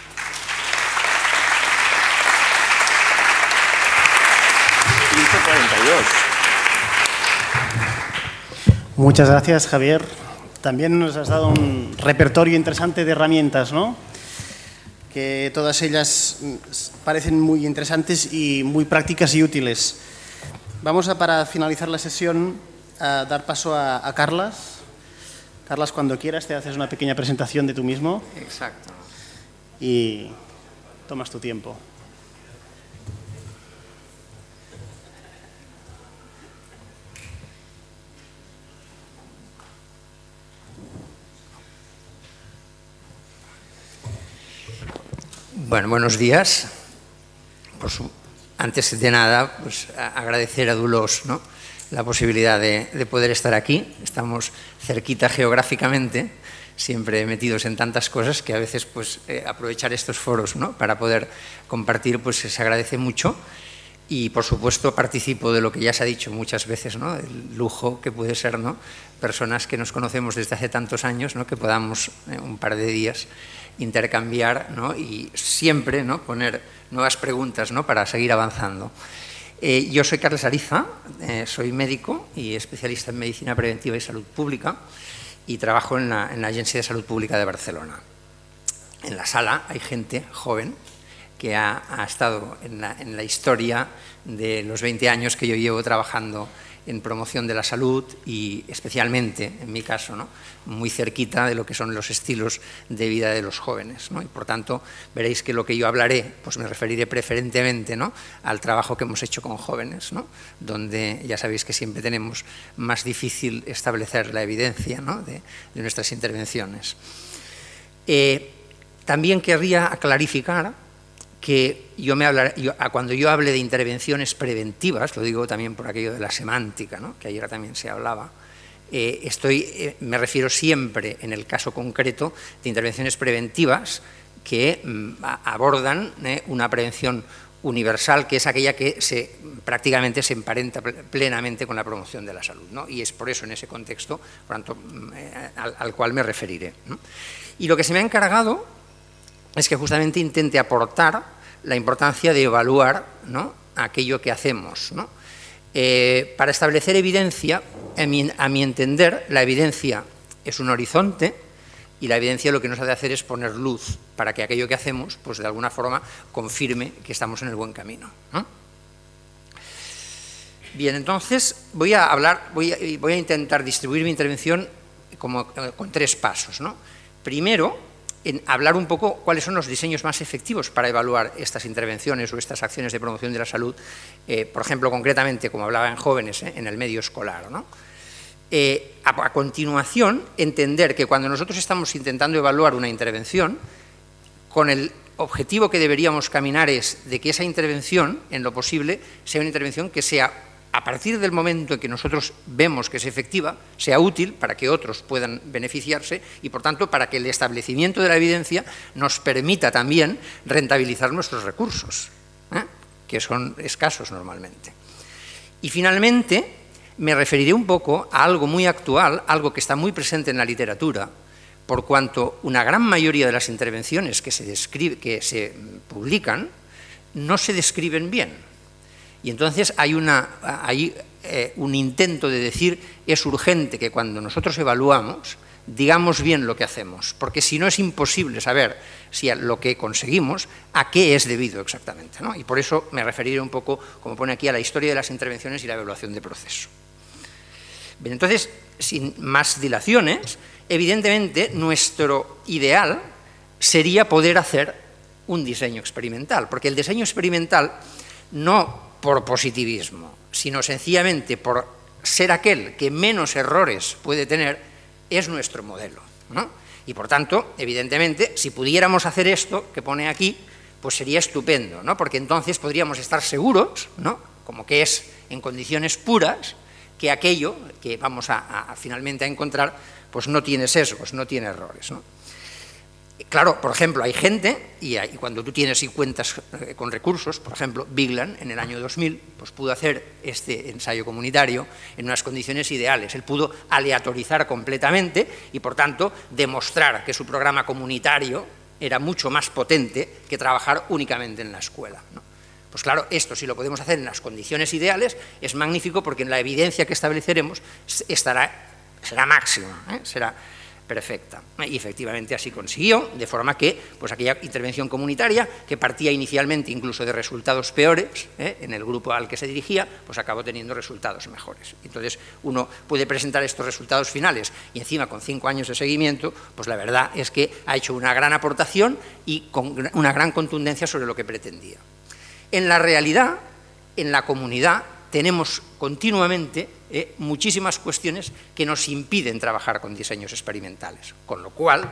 Muchas gracias, Javier. También nos has dado un repertorio interesante de herramientas, ¿no? Que todas ellas parecen muy interesantes y muy prácticas y útiles. Vamos para finalizar la sesión, a dar paso a Carlas. Carlas, cuando quieras, te haces una pequeña presentación de tú mismo. Exacto. Y tomas tu tiempo. Bueno, buenos días. Antes de nada, pues agradecer a Dulos, ¿no?, la posibilidad de poder estar aquí. Estamos cerquita geográficamente, siempre metidos en tantas cosas que a veces, pues, aprovechar estos foros, ¿no?, para poder compartir, pues se agradece mucho. Y, por supuesto, participo de lo que ya se ha dicho muchas veces, ¿no?, el lujo que puede ser, ¿no?, personas que nos conocemos desde hace tantos años, ¿no?, que podamos un par de días intercambiar, ¿no?, y siempre, ¿no?, poner nuevas preguntas, ¿no?, para seguir avanzando. Yo soy Carles Ariza, soy médico y especialista en medicina preventiva y salud pública, y trabajo en la Agencia de Salud Pública de Barcelona. En la sala hay gente joven que ha estado en la historia de los 20 años que yo llevo trabajando en promoción de la salud y, especialmente, en mi caso, ¿no?, muy cerquita de lo que son los estilos de vida de los jóvenes, ¿no? Y, por tanto, veréis que lo que yo hablaré, pues me referiré preferentemente, ¿no?, al trabajo que hemos hecho con jóvenes, ¿no?, donde ya sabéis que siempre tenemos más difícil establecer la evidencia, ¿no?, de nuestras intervenciones. También querría clarificar que cuando yo hable de intervenciones preventivas, lo digo también por aquello de la semántica, ¿no?, que ayer también se hablaba, me refiero siempre, en el caso concreto, de intervenciones preventivas que abordan una prevención universal, que es aquella que prácticamente se emparenta plenamente con la promoción de la salud, ¿no? Y es por eso, en ese contexto, por tanto, al cual me referiré, ¿no? Y lo que se me ha encargado es que justamente intente aportar la importancia de evaluar, ¿no?, aquello que hacemos, ¿no? Para establecer evidencia, a mi entender, la evidencia es un horizonte y la evidencia lo que nos ha de hacer es poner luz para que aquello que hacemos, pues de alguna forma, confirme que estamos en el buen camino, ¿no? Bien, entonces voy a intentar distribuir mi intervención con 3 pasos, ¿no? Primero, en hablar un poco cuáles son los diseños más efectivos para evaluar estas intervenciones o estas acciones de promoción de la salud, por ejemplo, concretamente, como hablaba en jóvenes, en el medio escolar, ¿no? A continuación, entender que cuando nosotros estamos intentando evaluar una intervención, con el objetivo que deberíamos caminar es de que esa intervención, en lo posible, sea una intervención que sea a partir del momento en que nosotros vemos que es efectiva, sea útil para que otros puedan beneficiarse y, por tanto, para que el establecimiento de la evidencia nos permita también rentabilizar nuestros recursos, que son escasos normalmente. Y, finalmente, me referiré un poco a algo muy actual, algo que está muy presente en la literatura, por cuanto una gran mayoría de las intervenciones que se publican no se describen bien. Y entonces hay un intento de decir, es urgente que cuando nosotros evaluamos, digamos bien lo que hacemos, porque si no es imposible saber si lo que conseguimos, a qué es debido exactamente, ¿no? Y por eso me referiré un poco, como pone aquí, a la historia de las intervenciones y la evaluación de proceso. Bien, entonces, sin más dilaciones, evidentemente nuestro ideal sería poder hacer un diseño experimental, porque el diseño experimental no por positivismo, sino sencillamente por ser aquel que menos errores puede tener, es nuestro modelo, ¿no? Y por tanto, evidentemente, si pudiéramos hacer esto que pone aquí, pues sería estupendo, ¿no? Porque entonces podríamos estar seguros, ¿no? Como que es en condiciones puras, que aquello que vamos finalmente a encontrar, pues no tiene sesgos, no tiene errores, ¿no? Claro, por ejemplo, hay gente, y cuando tú tienes y cuentas con recursos, por ejemplo, Bigland en el año 2000 pues pudo hacer este ensayo comunitario en unas condiciones ideales. Él pudo aleatorizar completamente y, por tanto, demostrar que su programa comunitario era mucho más potente que trabajar únicamente en la escuela, ¿no? Pues claro, esto si lo podemos hacer en las condiciones ideales es magnífico porque en la evidencia que estableceremos será máxima, será perfecta. Y efectivamente así consiguió, de forma que pues aquella intervención comunitaria, que partía inicialmente incluso de resultados peores, en el grupo al que se dirigía, pues acabó teniendo resultados mejores. Entonces uno puede presentar estos resultados finales y encima con 5 años de seguimiento, pues la verdad es que ha hecho una gran aportación y con una gran contundencia sobre lo que pretendía. En la realidad, en la comunidad, tenemos continuamente muchísimas cuestiones que nos impiden trabajar con diseños experimentales, con lo cual,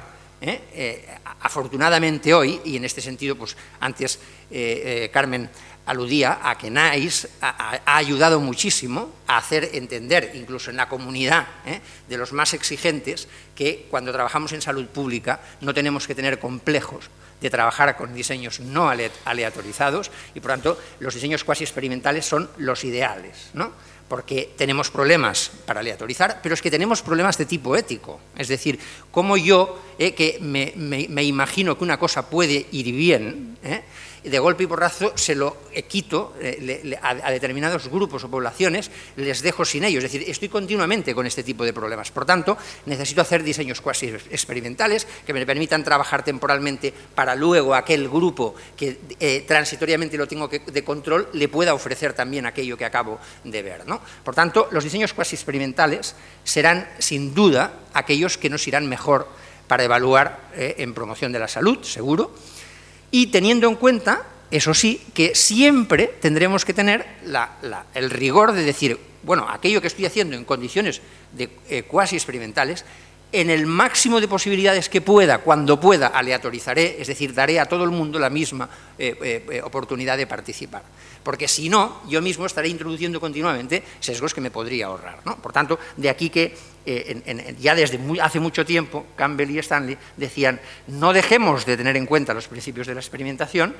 afortunadamente hoy, y en este sentido, pues antes Carmen aludía a que NICE ha ayudado muchísimo a hacer entender, incluso en la comunidad de los más exigentes, que cuando trabajamos en salud pública no tenemos que tener complejos de trabajar con diseños no aleatorizados y, por tanto, los diseños cuasi experimentales son los ideales, ¿no? Porque tenemos problemas para aleatorizar, pero es que tenemos problemas de tipo ético. Es decir, cómo yo, que me imagino que una cosa puede ir bien, de golpe y porrazo se lo quito a determinados grupos o poblaciones, les dejo sin ellos. Es decir, estoy continuamente con este tipo de problemas. Por tanto, necesito hacer diseños cuasi experimentales que me permitan trabajar temporalmente para luego aquel grupo que transitoriamente lo tengo de control le pueda ofrecer también aquello que acabo de ver, ¿no? Por tanto, los diseños cuasi experimentales serán sin duda aquellos que nos irán mejor para evaluar en promoción de la salud, seguro. Y teniendo en cuenta, eso sí, que siempre tendremos que tener el rigor de decir, bueno, aquello que estoy haciendo en condiciones cuasi experimentales, en el máximo de posibilidades que pueda, cuando pueda, aleatorizaré, es decir, daré a todo el mundo la misma oportunidad de participar. Porque si no, yo mismo estaré introduciendo continuamente sesgos que me podría ahorrar, ¿no? Por tanto, de aquí que ya desde hace mucho tiempo, Campbell y Stanley decían, no dejemos de tener en cuenta los principios de la experimentación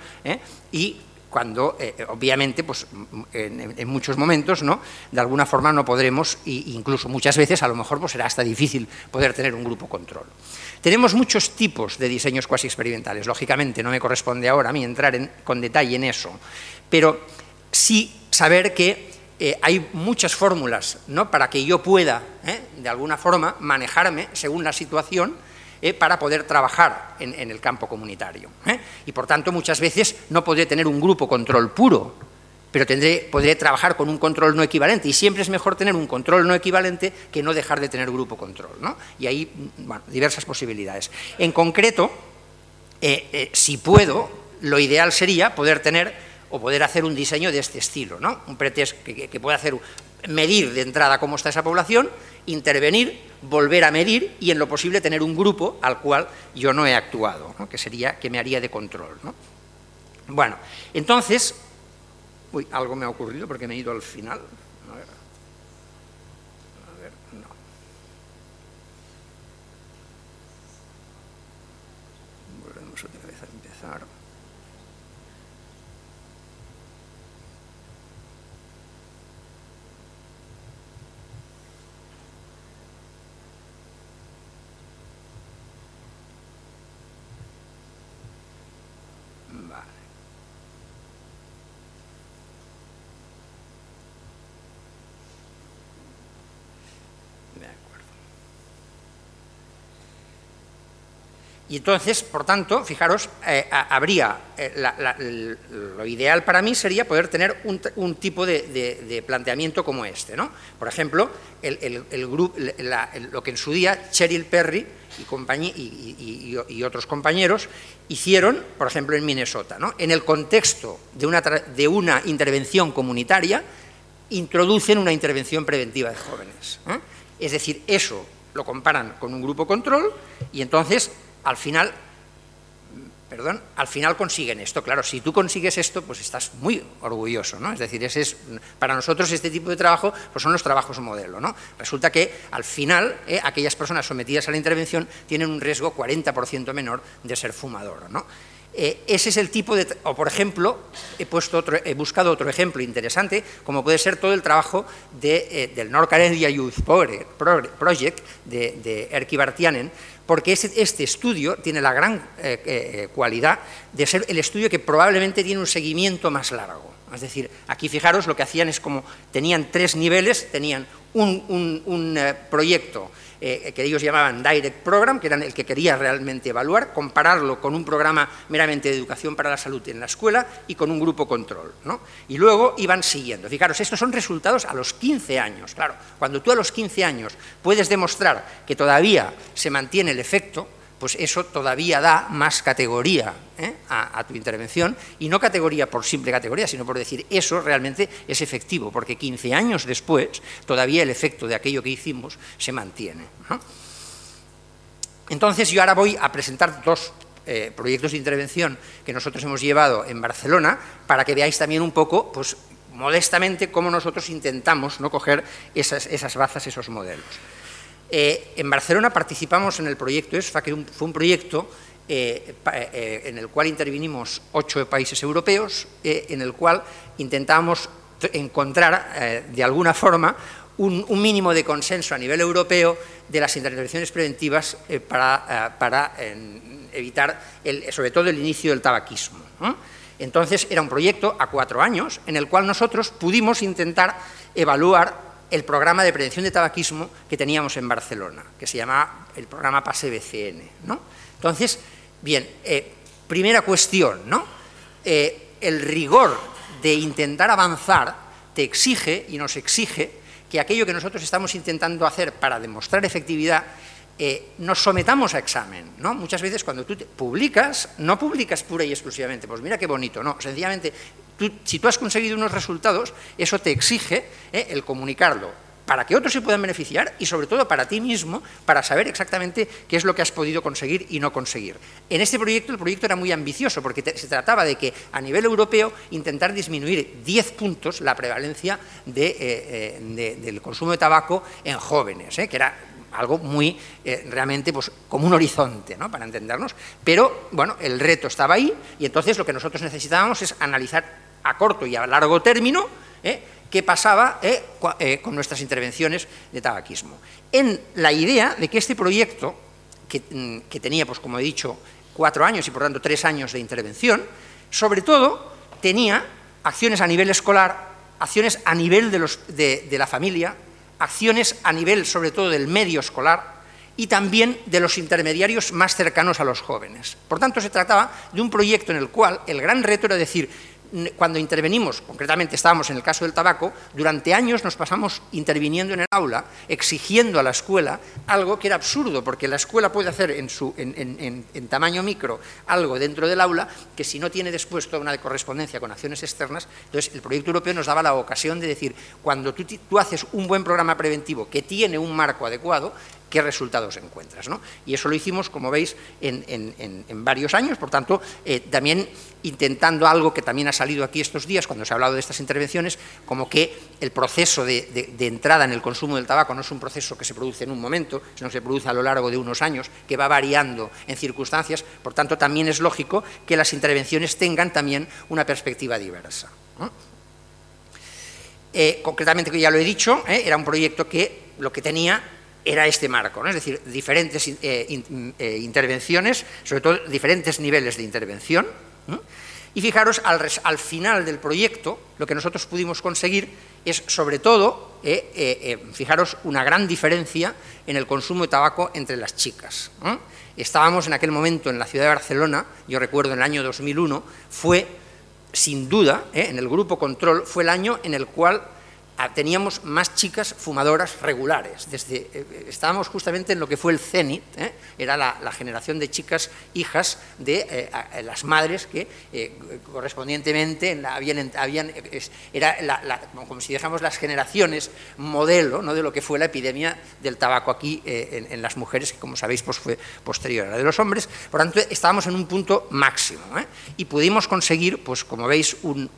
y cuando, obviamente, pues, en muchos momentos, ¿no?, de alguna forma no podremos, e incluso muchas veces, a lo mejor, pues será hasta difícil poder tener un grupo control. Tenemos muchos tipos de diseños cuasi experimentales. Lógicamente, no me corresponde ahora a mí entrar con detalle en eso, pero sí saber que hay muchas fórmulas, ¿no?, para que yo pueda, de alguna forma, manejarme según la situación, para poder trabajar en el campo comunitario. Y, por tanto, muchas veces no podré tener un grupo control puro, pero podré trabajar con un control no equivalente, y siempre es mejor tener un control no equivalente que no dejar de tener grupo control, ¿no? Y hay, bueno, diversas posibilidades. En concreto, si puedo, lo ideal sería poder tener o poder hacer un diseño de este estilo, ¿no? Un pretest que pueda medir de entrada cómo está esa población, intervenir, volver a medir y en lo posible tener un grupo al cual yo no he actuado, ¿no?, que me haría de control, ¿no? Bueno, entonces, algo me ha ocurrido porque me he ido al final, a empezar. Y entonces, por tanto, fijaros, habría, lo ideal para mí sería poder tener un tipo de planteamiento como este, ¿no? Por ejemplo, lo que en su día Cheryl Perry y otros compañeros hicieron, por ejemplo, en Minnesota, ¿no? En el contexto de una intervención comunitaria, introducen una intervención preventiva de jóvenes, ¿eh? Es decir, eso lo comparan con un grupo control y entonces al final consiguen esto. Claro, si tú consigues esto, pues estás muy orgulloso, ¿no? Es decir, para nosotros este tipo de trabajo pues son los trabajos modelo, ¿no? Resulta que al final aquellas personas sometidas a la intervención tienen un riesgo 40% menor de ser fumador, ¿no? Ese es el tipo de... O, por ejemplo, he buscado otro ejemplo interesante, como puede ser todo el trabajo del North Carolina Youth Project de Erkki Vartiainen, porque este estudio tiene la gran cualidad de ser el estudio que probablemente tiene un seguimiento más largo. Es decir, aquí fijaros, lo que hacían es como tenían 3 niveles, tenían un proyecto que ellos llamaban Direct Program, que era el que quería realmente evaluar, compararlo con un programa meramente de educación para la salud en la escuela y con un grupo control, ¿no? Y luego iban siguiendo. Fijaros, estos son resultados a los 15 años. Claro, cuando tú a los 15 años puedes demostrar que todavía se mantiene el efecto, pues eso todavía da más categoría a tu intervención, y no categoría por simple categoría, sino por decir, eso realmente es efectivo, porque 15 años después todavía el efecto de aquello que hicimos se mantiene, ¿no? Entonces yo ahora voy a presentar 2 proyectos de intervención que nosotros hemos llevado en Barcelona, para que veáis también un poco, pues modestamente, cómo nosotros intentamos no coger esas bazas, esos modelos. En Barcelona participamos en el proyecto ESFA, que fue un proyecto en el cual intervinimos 8 países europeos, en el cual intentábamos encontrar de alguna forma un mínimo de consenso a nivel europeo de las intervenciones preventivas para evitar sobre todo el inicio del tabaquismo, ¿no? Entonces era un proyecto a 4 años en el cual nosotros pudimos intentar evaluar el programa de prevención de tabaquismo que teníamos en Barcelona, que se llamaba el programa PASE-BCN, ¿no? Entonces, bien, primera cuestión, ¿no? El rigor de intentar avanzar te exige y nos exige que aquello que nosotros estamos intentando hacer para demostrar efectividad nos sometamos a examen, ¿no? Muchas veces cuando tú publicas, no publicas pura y exclusivamente, pues mira qué bonito, no, sencillamente, si tú has conseguido unos resultados, eso te exige el comunicarlo para que otros se puedan beneficiar y sobre todo para ti mismo, para saber exactamente qué es lo que has podido conseguir y no conseguir. En este proyecto, el proyecto era muy ambicioso porque se trataba de que a nivel europeo intentar disminuir 10 puntos la prevalencia del consumo de tabaco en jóvenes, que era algo muy, realmente, pues, como un horizonte, ¿no?, para entendernos, pero, bueno, el reto estaba ahí y entonces lo que nosotros necesitábamos es analizar a corto y a largo término qué pasaba con nuestras intervenciones de tabaquismo. En la idea de que este proyecto, que tenía, pues, como he dicho, 4 años y por tanto 3 años de intervención, sobre todo tenía acciones a nivel escolar, acciones a nivel de la familia, acciones a nivel sobre todo del medio escolar y también de los intermediarios más cercanos a los jóvenes. Por tanto, se trataba de un proyecto en el cual el gran reto era decir, cuando intervenimos, concretamente estábamos en el caso del tabaco, durante años nos pasamos interviniendo en el aula, exigiendo a la escuela algo que era absurdo, porque la escuela puede hacer en tamaño micro algo dentro del aula que si no tiene después toda una correspondencia con acciones externas. Entonces el proyecto europeo nos daba la ocasión de decir, cuando tú haces un buen programa preventivo que tiene un marco adecuado, qué resultados encuentras, ¿no? Y eso lo hicimos, como veis, en varios años, por tanto, también intentando algo que también ha salido aquí estos días, cuando se ha hablado de estas intervenciones, como que el proceso de entrada en el consumo del tabaco no es un proceso que se produce en un momento, sino que se produce a lo largo de unos años, que va variando en circunstancias, por tanto, también es lógico que las intervenciones tengan también una perspectiva diversa, ¿no? Concretamente, que ya lo he dicho, era un proyecto que lo que tenía era este marco, ¿no? Es decir, diferentes intervenciones, sobre todo diferentes niveles de intervención, ¿no? Y fijaros, al final del proyecto, lo que nosotros pudimos conseguir es, sobre todo, fijaros, una gran diferencia en el consumo de tabaco entre las chicas, ¿no? Estábamos en aquel momento en la ciudad de Barcelona, yo recuerdo en el año 2001, fue, sin duda, en el grupo control, fue el año en el cual teníamos más chicas fumadoras regulares. Estábamos justamente en lo que fue el cenit, era la generación de chicas hijas de las madres que correspondientemente era como si dejamos las generaciones modelo, ¿no?, de lo que fue la epidemia del tabaco aquí en las mujeres, que como sabéis pues fue posterior a la de los hombres. Por tanto, estábamos en un punto máximo, y pudimos conseguir, pues como veis,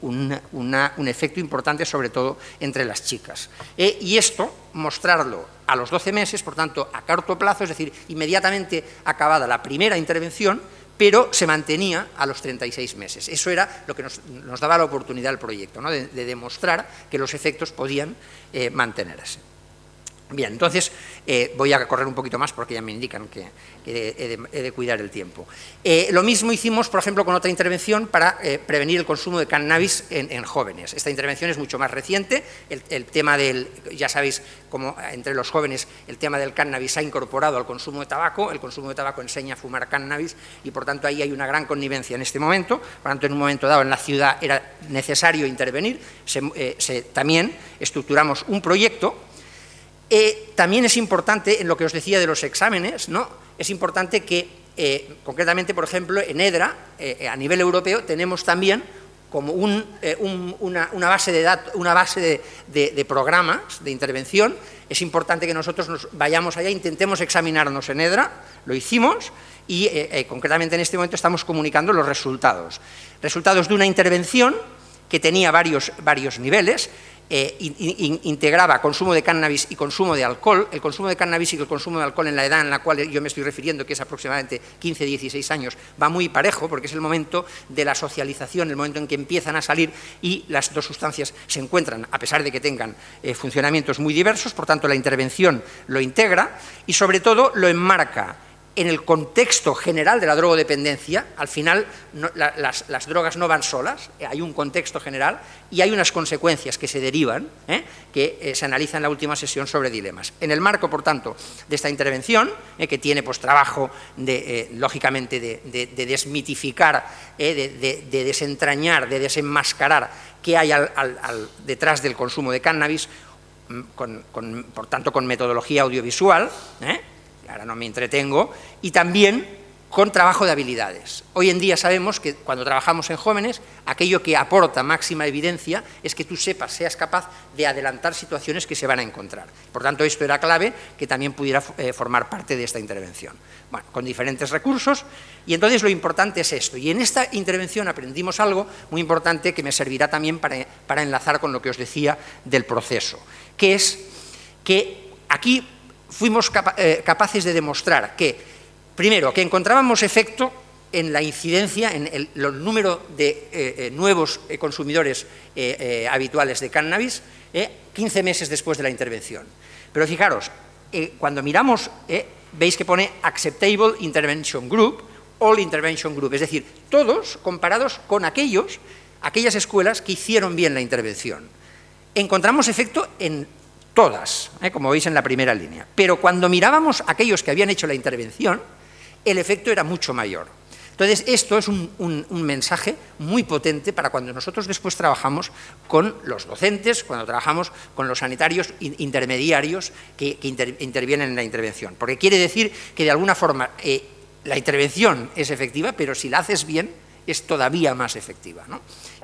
un efecto importante, sobre todo entre las chicas. Y esto, mostrarlo a los 12 meses, por tanto, a corto plazo, es decir, inmediatamente acabada la primera intervención, pero se mantenía a los 36 meses. Eso era lo que nos daba la oportunidad del proyecto, ¿no?, de demostrar que los efectos podían mantenerse. Bien, entonces voy a correr un poquito más porque ya me indican que he de cuidar el tiempo. Lo mismo hicimos, por ejemplo, con otra intervención para prevenir el consumo de cannabis en jóvenes. Esta intervención es mucho más reciente. El tema ya sabéis, como entre los jóvenes el tema del cannabis se ha incorporado al consumo de tabaco. El consumo de tabaco enseña a fumar cannabis y, por tanto, ahí hay una gran connivencia en este momento. Por tanto, en un momento dado en la ciudad era necesario intervenir. También estructuramos un proyecto. También es importante, en lo que os decía de los exámenes, ¿no?, es importante que, concretamente, por ejemplo, en EDRA, a nivel europeo, tenemos también como una base de programas de intervención. Es importante que nosotros nos vayamos allá, intentemos examinarnos en EDRA, lo hicimos, y concretamente en este momento estamos comunicando los resultados. Resultados de una intervención que tenía varios niveles. Integraba consumo de cannabis y consumo de alcohol. El consumo de cannabis y el consumo de alcohol en la edad en la cual yo me estoy refiriendo, que es aproximadamente 15-16 años, va muy parejo, porque es el momento de la socialización, el momento en que empiezan a salir y las dos sustancias se encuentran, a pesar de que tengan funcionamientos muy diversos. Por tanto, la intervención lo integra y, sobre todo, lo enmarca en el contexto general de la drogodependencia. Al final, las drogas no van solas, hay un contexto general y hay unas consecuencias que se derivan, que se analizan en la última sesión sobre dilemas. En el marco, por tanto, de esta intervención, que tiene pues trabajo, lógicamente, de desmitificar, de desentrañar, de desenmascarar qué hay detrás del consumo de cannabis, por tanto, con metodología audiovisual, ahora no me entretengo, y también con trabajo de habilidades. Hoy en día sabemos que cuando trabajamos en jóvenes, aquello que aporta máxima evidencia es que tú seas capaz de adelantar situaciones que se van a encontrar. Por tanto, esto era clave que también pudiera formar parte de esta intervención. Bueno, con diferentes recursos, y entonces lo importante es esto. Y en esta intervención aprendimos algo muy importante que me servirá también para enlazar con lo que os decía del proceso, que es que aquí fuimos capaces de demostrar que, primero, que encontrábamos efecto en la incidencia, en el número de nuevos consumidores habituales de cannabis 15 meses después de la intervención. Pero fijaros, cuando miramos, veis que pone Acceptable Intervention Group, All Intervention Group, es decir, todos comparados con aquellas escuelas que hicieron bien la intervención. Encontramos efecto en todas, como veis en la primera línea. Pero cuando mirábamos aquellos que habían hecho la intervención, el efecto era mucho mayor. Entonces, esto es un mensaje muy potente para cuando nosotros después trabajamos con los docentes, cuando trabajamos con los sanitarios intermediarios que intervienen en la intervención. Porque quiere decir que, de alguna forma, la intervención es efectiva, pero si la haces bien, es todavía más efectiva, ¿no?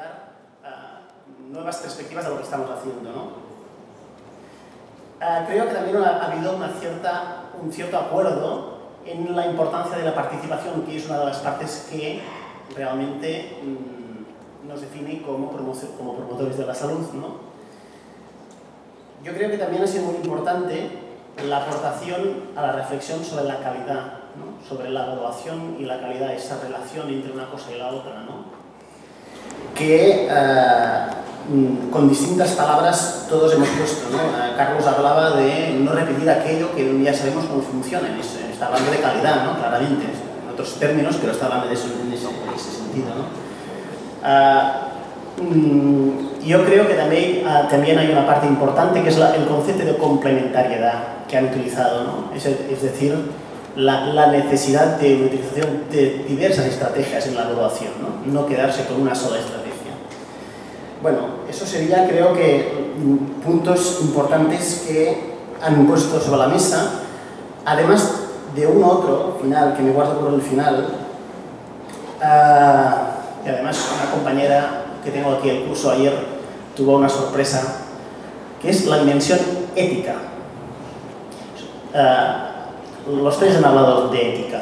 Nuevas perspectivas de lo que estamos haciendo, ¿no? Creo que también ha habido una cierta un cierto acuerdo en la importancia de la participación, que es una de las partes que realmente nos define como promotores de la salud, ¿no? Yo creo que también ha sido muy importante la aportación a la reflexión sobre la calidad, ¿no? Sobre la evaluación y la calidad, esa relación entre una cosa y la otra, ¿no? Que con distintas palabras todos hemos puesto, ¿no? Carlos hablaba de no repetir aquello que ya sabemos cómo funciona, está hablando de calidad, ¿no? Claramente, en otros términos, pero está hablando de eso en ese sentido, ¿no? Yo creo que también hay una parte importante que es el concepto de complementariedad que han utilizado, ¿no? Es decir, la necesidad de la utilización de diversas estrategias en la evaluación, no quedarse con una sola estrategia. Bueno, eso sería, creo que, puntos importantes que han puesto sobre la mesa, además de un otro final, que me guardo por el final, y además una compañera que tengo aquí el curso ayer tuvo una sorpresa, que es la dimensión ética. Los tres han hablado de ética.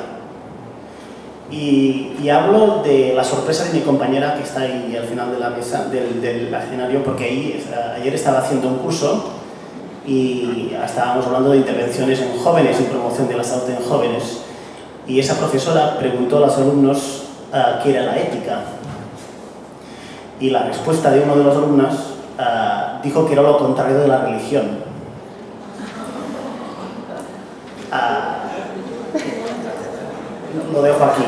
Y hablo de la sorpresa de mi compañera que está ahí al final de la mesa, del escenario, porque ayer estaba haciendo un curso y estábamos hablando de intervenciones en jóvenes, en promoción de la salud en jóvenes. Y esa profesora preguntó a los alumnos qué era la ética. Y la respuesta de uno de los alumnos dijo que era lo contrario de la religión. Lo dejo aquí.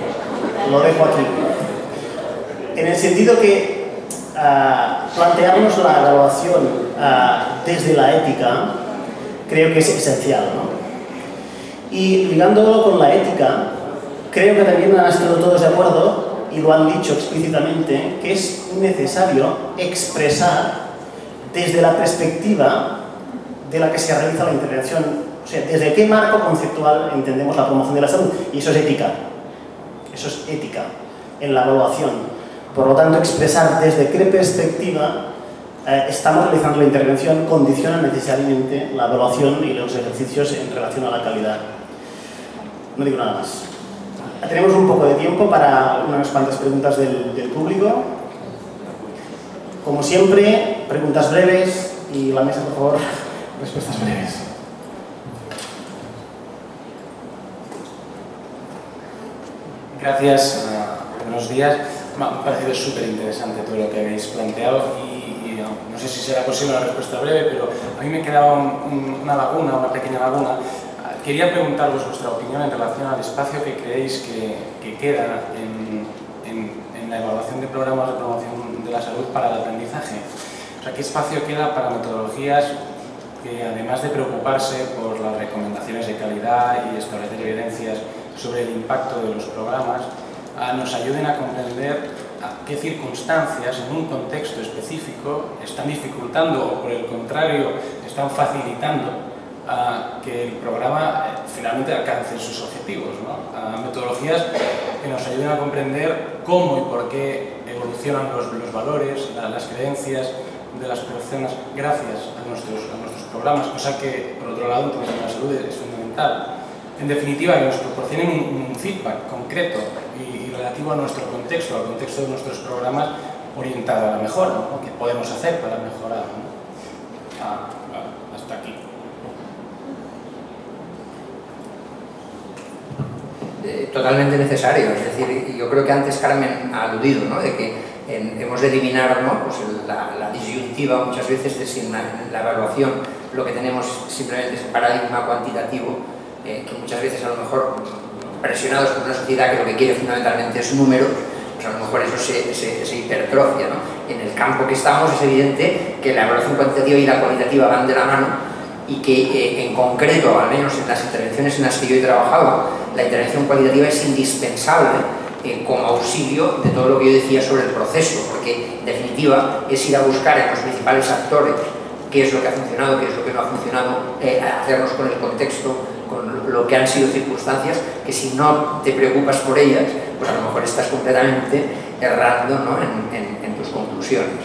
En el sentido que plantearnos la evaluación desde la ética creo que es esencial, ¿no? Y ligándolo con la ética, creo que también han estado todos de acuerdo y lo han dicho explícitamente, que es necesario expresar desde la perspectiva de la que se realiza la intervención, o sea, desde qué marco conceptual entendemos la promoción de la salud, y eso es ética en la evaluación. Por lo tanto, expresar desde qué perspectiva estamos realizando la intervención condiciona necesariamente la evaluación y los ejercicios en relación a la calidad. No digo nada más. Tenemos un poco de tiempo para unas cuantas preguntas del público. Como siempre, preguntas breves y la mesa, por favor, respuestas breves. Gracias, buenos días. Me ha parecido súper interesante todo lo que habéis planteado y no sé si será posible una respuesta breve, pero a mí me quedaba una pequeña laguna. Quería preguntaros vuestra opinión en relación al espacio que creéis que queda en la evaluación de programas de promoción de la salud para el aprendizaje. O sea, ¿qué espacio queda para metodologías que, además de preocuparse por las recomendaciones de calidad y establecer evidencias sobre el impacto de los programas, nos ayuden a comprender a qué circunstancias en un contexto específico están dificultando o, por el contrario, están facilitando que el programa finalmente alcance sus objetivos, ¿no? Metodologías que nos ayuden a comprender cómo y por qué evolucionan los valores, las creencias de las personas gracias a nuestros programas, cosa que, por otro lado, en términos de la salud es fundamental. En definitiva, que nos proporcionen un feedback concreto y relativo a nuestro contexto, al contexto de nuestros programas, orientado a la mejora, ¿no? ¿Qué podemos hacer para mejorar, ¿no? Hasta aquí. Totalmente necesario, es decir, yo creo que antes Carmen ha aludido, ¿no?, de que hemos de eliminar, ¿no?, pues la disyuntiva muchas veces de si en la evaluación lo que tenemos simplemente es el paradigma cuantitativo, que muchas veces a lo mejor presionados por una sociedad que lo que quiere fundamentalmente es números, pues a lo mejor eso se hipertrofia, ¿no? En el campo que estamos es evidente que la evaluación cuantitativa y la cualitativa van de la mano y que en concreto, al menos en las intervenciones en las que yo he trabajado, la intervención cualitativa es indispensable como auxilio de todo lo que yo decía sobre el proceso, porque en definitiva es ir a buscar en los principales actores qué es lo que ha funcionado, qué es lo que no ha funcionado, hacernos con el contexto, con lo que han sido circunstancias, que si no te preocupas por ellas, pues a lo mejor estás completamente errando, ¿no?, en tus conclusiones. Por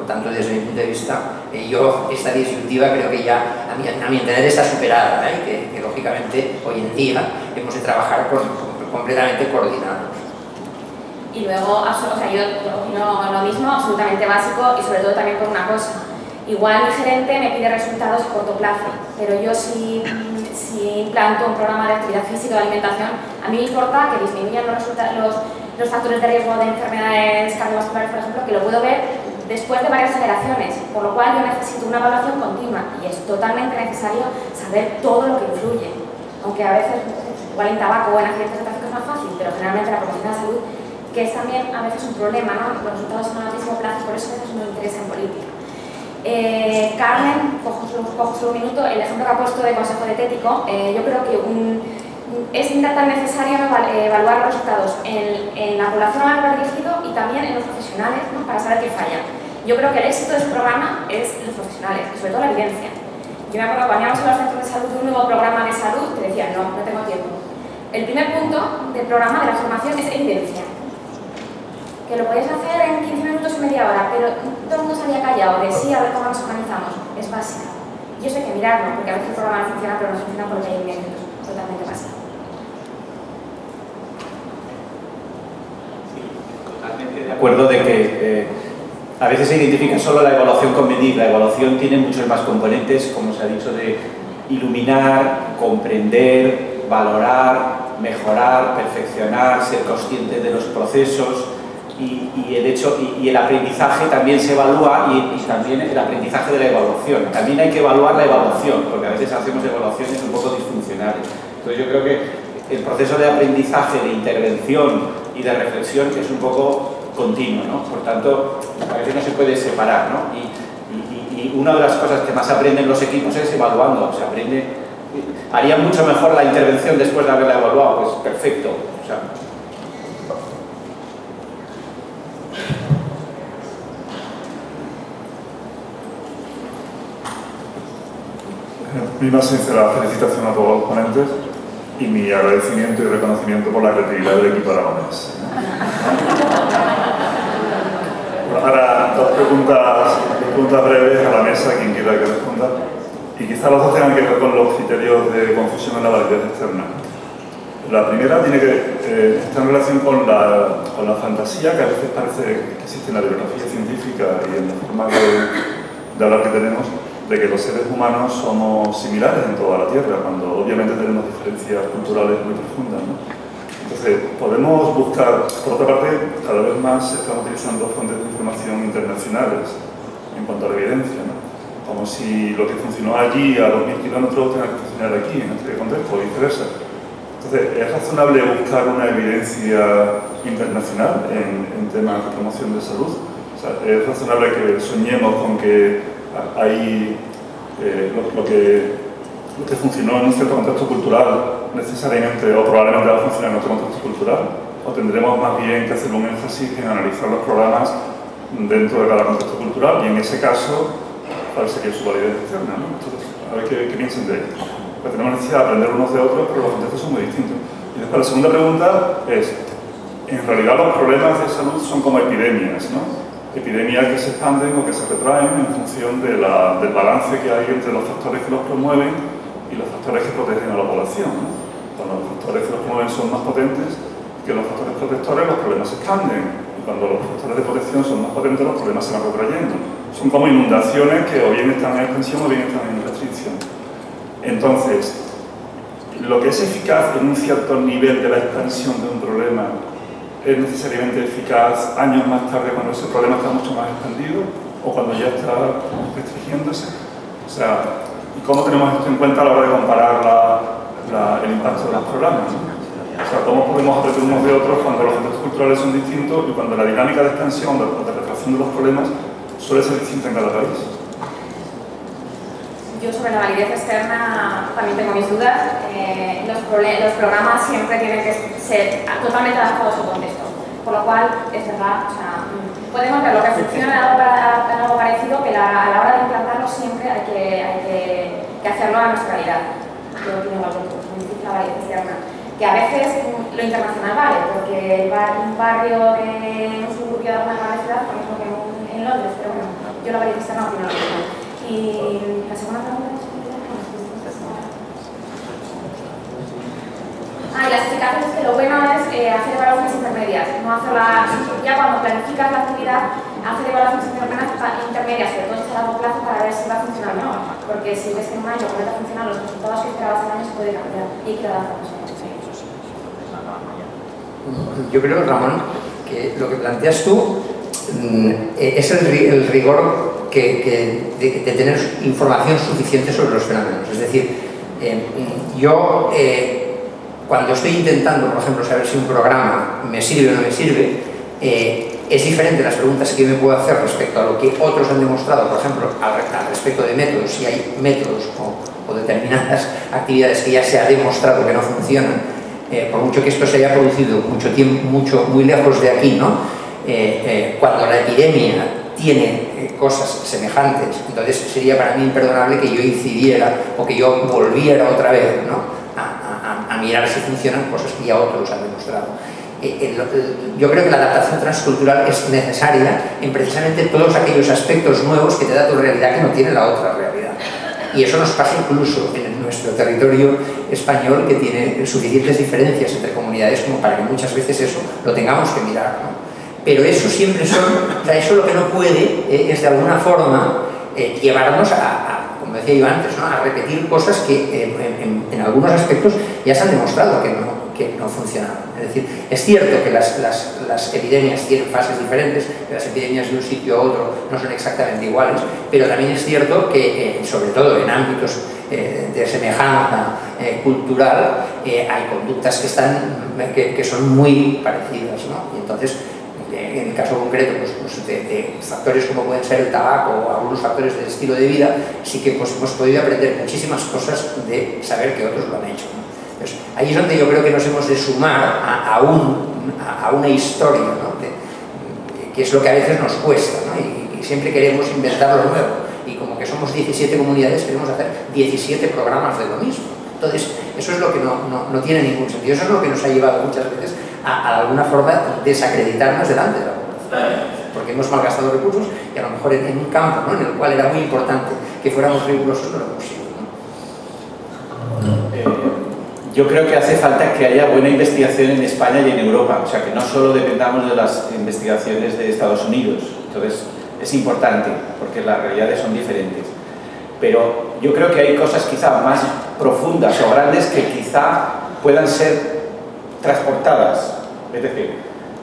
Por tanto, desde mi punto de vista, yo esta disyuntiva creo que ya, a mi entender, está superada, y que lógicamente hoy en día hemos de trabajar completamente coordinados. Y luego, o sea, yo opino lo mismo, absolutamente básico, y sobre todo también por una cosa. Igual mi gerente me pide resultados a corto plazo, pero yo si implanto un programa de actividad física o de alimentación, a mí me importa que disminuyan los factores de riesgo de enfermedades cardiovasculares, por ejemplo, que lo puedo ver después de varias generaciones, por lo cual yo necesito una evaluación continua y es totalmente necesario saber todo lo que influye, aunque a veces, igual en tabaco o en accidentes de tráfico es más fácil, pero generalmente la promoción de la salud, que es también a veces un problema, ¿no? Los resultados son a larguísimo plazo, por eso a veces no me interesa en política. Carmen, cojo solo un minuto, el ejemplo que ha puesto de consejo dietético, yo creo que es tan necesario evaluar los resultados en la población a la que va dirigido y también en los profesionales, ¿no? Para saber qué falla. Yo creo que el éxito de este programa es los profesionales y sobre todo la evidencia. Yo me acuerdo cuando íbamos a los centros de salud de un nuevo programa de salud, te decían, no tengo tiempo. El primer punto del programa de la formación es evidencia. Que lo podéis hacer en 15 minutos y media hora, pero todo el mundo salía callado de sí, a ver cómo nos organizamos. Es básico. Y eso hay que mirarlo, porque a veces el programa no funciona, pero no funciona porque hay ingredientes. Totalmente básico. Totalmente de acuerdo de que a veces se identifica solo la evaluación con medir. La evaluación tiene muchos más componentes, como se ha dicho, de iluminar, comprender, valorar, mejorar, perfeccionar, ser consciente de los procesos. Y el hecho y el aprendizaje también se evalúa y también el aprendizaje de la evaluación. También hay que evaluar la evaluación, porque a veces hacemos evaluaciones un poco disfuncionales. Entonces yo creo que el proceso de aprendizaje, de intervención y de reflexión es un poco continuo, ¿no? Por tanto, a veces no se puede separar, ¿no? Y una de las cosas que más aprenden los equipos es evaluando. Se aprende, haría mucho mejor la intervención después de haberla evaluado, pues perfecto. O sea, Mi más sincera felicitación a todos los ponentes y mi agradecimiento y reconocimiento por la creatividad del equipo aragonés. Bueno, ahora dos preguntas breves a la mesa, quien quiera que responda, y quizás las dos tengan que ver con los criterios de confusión en la validez externa. La primera tiene que está en relación con la fantasía que a veces parece que existe en la bibliografía científica y en la forma de hablar que tenemos, de que los seres humanos somos similares en toda la Tierra, cuando obviamente tenemos diferencias culturales muy profundas, ¿no? Entonces, podemos buscar, por otra parte, cada vez más se están utilizando fuentes de información internacionales en cuanto a la evidencia, ¿no? Como si lo que funcionó allí a 2000 kilómetros tenga que funcionar aquí, en este contexto, o viceversa. Entonces, ¿es razonable buscar una evidencia internacional en temas de promoción de salud? O sea, ¿es razonable que soñemos con que hay lo que funcionó en un cierto contexto cultural necesariamente o probablemente va a funcionar en otro contexto cultural? ¿O tendremos más bien que hacer un énfasis en analizar los programas dentro de cada contexto cultural? Y en ese caso, ¿cuál sería su validez externa, ¿no? Entonces, a ver qué piensan de ello. Porque tenemos necesidad de aprender unos de otros, pero los contextos son muy distintos. Y después la segunda pregunta es, en realidad los problemas de salud son como epidemias, ¿no? Epidemias que se expanden o que se retraen en función del balance que hay entre los factores que los promueven y los factores que protegen a la población, ¿no? Cuando los factores que los promueven son más potentes que los factores protectores, los problemas se expanden. Y cuando los factores de protección son más potentes, los problemas se van retrayendo. Son como inundaciones que o bien están en expansión o bien están en restricción. Entonces, lo que es eficaz en un cierto nivel de la expansión de un problema es necesariamente eficaz años más tarde cuando ese problema está mucho más expandido o cuando ya está restringiéndose. O sea, ¿y cómo tenemos esto en cuenta a la hora de comparar el impacto de los programas? O sea, ¿cómo podemos aprender unos de otros cuando los contextos culturales son distintos y cuando la dinámica de expansión o de retracción de los problemas suele ser distinta en cada país? Yo sobre la validez externa también tengo mis dudas. Los programas siempre tienen que ser totalmente adaptados a su contexto. Por lo cual, es verdad, o sea, podemos ver lo que funciona en algo parecido, pero a la hora de implantarlo siempre hay que hacerlo a nuestra realidad. Yo opino igual que tú, muy difícil la validez externa. Que a veces lo internacional vale, porque un barrio de un suburbio de alguna gran ciudad, por ejemplo que en Londres, pero bueno. yo la variedad externa opino lo mismo. Y la segunda pregunta es... y las explicaciones que lo bueno es hacer evaluaciones intermedias, no hacerlas ya cuando planificas la actividad, hacer evaluaciones intermedias, sobre todo a largo plazo, para ver si va a funcionar o no, porque si ves que en un año no va a funcionar, los resultados que esperabas en años se puede cambiar y hay que ir adaptándose. Yo creo, Ramón, que lo que planteas tú es el rigor de tener información suficiente sobre los fenómenos. Es decir, yo cuando estoy intentando, por ejemplo, saber si un programa me sirve o no me sirve, es diferente las preguntas que yo me puedo hacer respecto a lo que otros han demostrado, por ejemplo, al respecto de métodos, si hay métodos o determinadas actividades que ya se ha demostrado que no funcionan, por mucho que esto se haya producido muy lejos de aquí, ¿no? Cuando la epidemia tiene cosas semejantes, entonces sería para mí imperdonable que yo incidiera o que yo volviera otra vez, ¿no? a mirar si funcionan cosas que ya otros han demostrado. Yo creo que la adaptación transcultural es necesaria en precisamente todos aquellos aspectos nuevos que te da tu realidad que no tiene la otra realidad. Y eso nos pasa incluso en nuestro territorio español, que tiene suficientes diferencias entre comunidades como para que muchas veces eso lo tengamos que mirar, ¿no? Pero eso siempre eso lo que no puede es de alguna forma llevarnos como decía yo antes, ¿no? A repetir cosas que en algunos aspectos ya se han demostrado que no funcionan. Es decir, es cierto que las epidemias tienen fases diferentes, que las epidemias de un sitio a otro no son exactamente iguales, pero también es cierto que, sobre todo en ámbitos de semejanza cultural, hay conductas que son muy parecidas, ¿no? Y entonces, en el caso concreto pues de factores como pueden ser el tabaco o algunos factores del estilo de vida, sí que pues, hemos podido aprender muchísimas cosas de saber que otros lo han hecho, ¿no? Entonces, ahí es donde yo creo que nos hemos de sumar a una historia, ¿no? Que es lo que a veces nos cuesta, ¿no? Y siempre queremos inventar lo nuevo, y como que somos 17 comunidades queremos hacer 17 programas de lo mismo. Entonces, eso es lo que no tiene ningún sentido. Eso es lo que nos ha llevado muchas veces a alguna forma desacreditarnos delante de la población, porque hemos malgastado recursos y a lo mejor en un campo, ¿no? En el cual era muy importante que fuéramos rigurosos, no lo hemos sido, ¿no? Yo creo que hace falta que haya buena investigación en España y en Europa, o sea, que no solo dependamos de las investigaciones de Estados Unidos. Entonces, es importante, porque las realidades son diferentes. Pero yo creo que hay cosas quizá más profundas o grandes que quizá puedan ser transportadas. Es decir,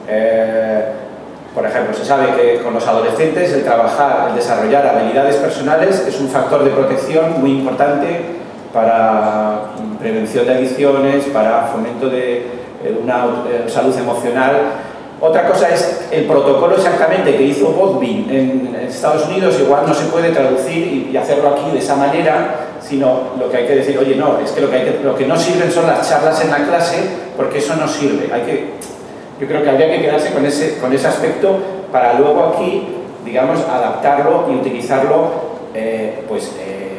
por ejemplo, se sabe que con los adolescentes el desarrollar habilidades personales es un factor de protección muy importante para prevención de adicciones, para fomento de una salud emocional. Otra cosa es el protocolo exactamente que hizo Botby en Estados Unidos, igual no se puede traducir y hacerlo aquí de esa manera, sino lo que hay que decir, oye, no, es que lo que no sirven son las charlas en la clase, porque eso no sirve. Yo creo que habría que quedarse con ese aspecto para luego aquí, digamos, adaptarlo y utilizarlo, pues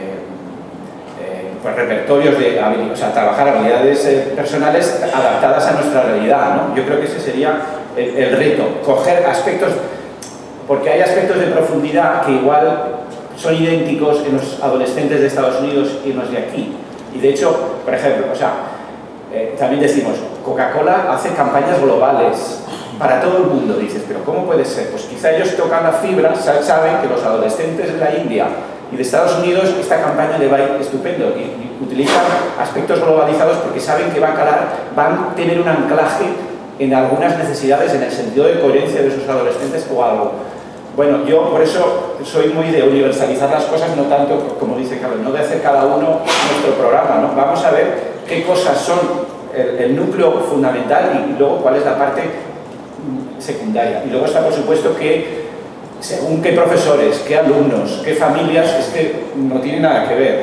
repertorios o sea, trabajar habilidades personales adaptadas a nuestra realidad, ¿no? Yo creo que ese sería el reto, coger aspectos, porque hay aspectos de profundidad que igual son idénticos en los adolescentes de Estados Unidos y en los de aquí. Y de hecho, por ejemplo, o sea, también decimos, Coca-Cola hace campañas globales para todo el mundo, dices, pero ¿cómo puede ser? Pues quizá ellos tocan la fibra, saben que los adolescentes de la India y de Estados Unidos esta campaña le va a ir estupendo y utilizan aspectos globalizados porque saben que va a calar, van a tener un anclaje en algunas necesidades en el sentido de coherencia de esos adolescentes o algo. Bueno, yo por eso soy muy de universalizar las cosas, no tanto, como dice Carlos, no de hacer cada uno nuestro programa, ¿no? Vamos a ver qué cosas son el núcleo fundamental y luego cuál es la parte secundaria. Y luego está, por supuesto, que según qué profesores, qué alumnos, qué familias, es que no tiene nada que ver.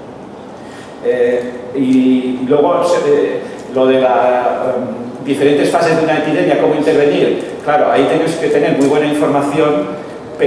Y luego lo de las diferentes fases de una epidemia, cómo intervenir, claro, ahí tenemos que tener muy buena información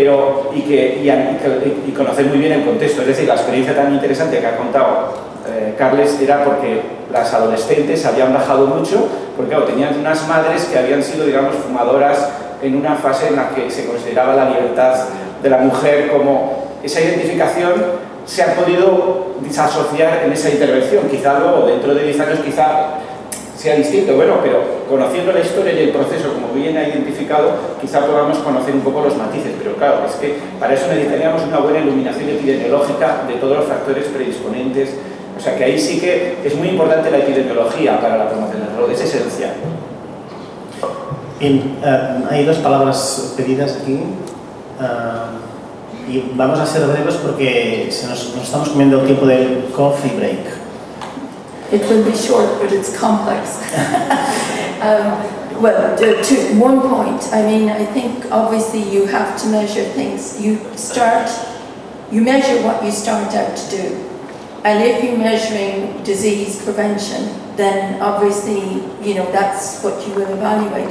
y conocer muy bien el contexto. Es decir, la experiencia tan interesante que ha contado Carles era porque las adolescentes habían bajado mucho, porque claro, tenían unas madres que habían sido, digamos, fumadoras en una fase en la que se consideraba la libertad de la mujer, como esa identificación se ha podido disasociar en esa intervención. Quizá luego, dentro de 10 años, quizá sea distinto, bueno, pero conociendo la historia y el proceso, como bien ha identificado, quizá podamos conocer un poco los matices, pero claro, es que para eso necesitaríamos una buena iluminación epidemiológica de todos los factores predisponentes, o sea que ahí sí que es muy importante la epidemiología para la promoción de la salud, es esencial. Bien, hay 2 palabras pedidas aquí y vamos a ser breves porque nos estamos comiendo el tiempo del coffee break. It will be short, but it's complex. Well, to one point, I mean, I think obviously you have to measure things. You measure what you start out to do. And if you're measuring disease prevention, then obviously, you know, that's what you will evaluate.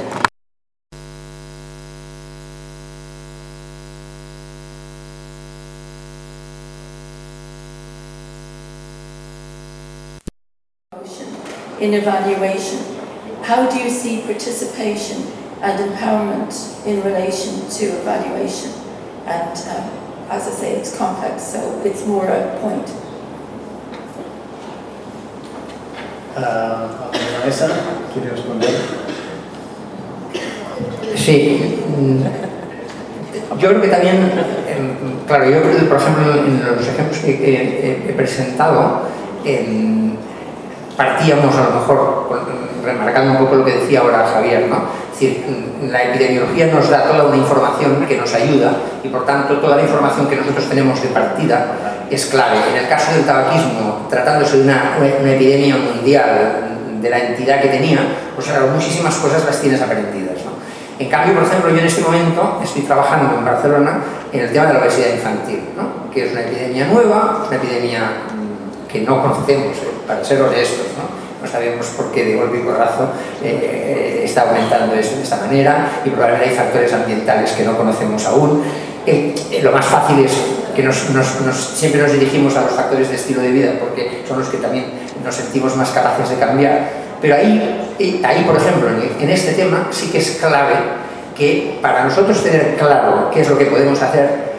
In evaluation, how do you see participation and empowerment in relation to evaluation? And as I say, it's complex, so it's more a point. Vanessa, ¿quiere responder? Sí, yo creo que también, claro, yo creo que, por ejemplo, en los ejemplos que he presentado, partíamos a lo mejor, remarcando un poco lo que decía ahora Javier, ¿no? Es decir, la epidemiología nos da toda una información que nos ayuda y por tanto toda la información que nosotros tenemos de partida es clave. En el caso del tabaquismo, tratándose de una epidemia mundial de la entidad que tenía, pues muchísimas cosas las tienes aprendidas, ¿no? En cambio, por ejemplo, yo en este momento estoy trabajando en Barcelona en el tema de la obesidad infantil, ¿no? Que es una epidemia nueva, es una epidemia que no conocemos, para ser honestos, ¿no? No sabemos por qué de golpe y porrazo está aumentando esto de esta manera y probablemente hay factores ambientales que no conocemos aún. Lo más fácil es que siempre nos dirigimos a los factores de estilo de vida porque son los que también nos sentimos más capaces de cambiar, pero ahí por ejemplo, en este tema sí que es clave que para nosotros tener claro qué es lo que podemos hacer,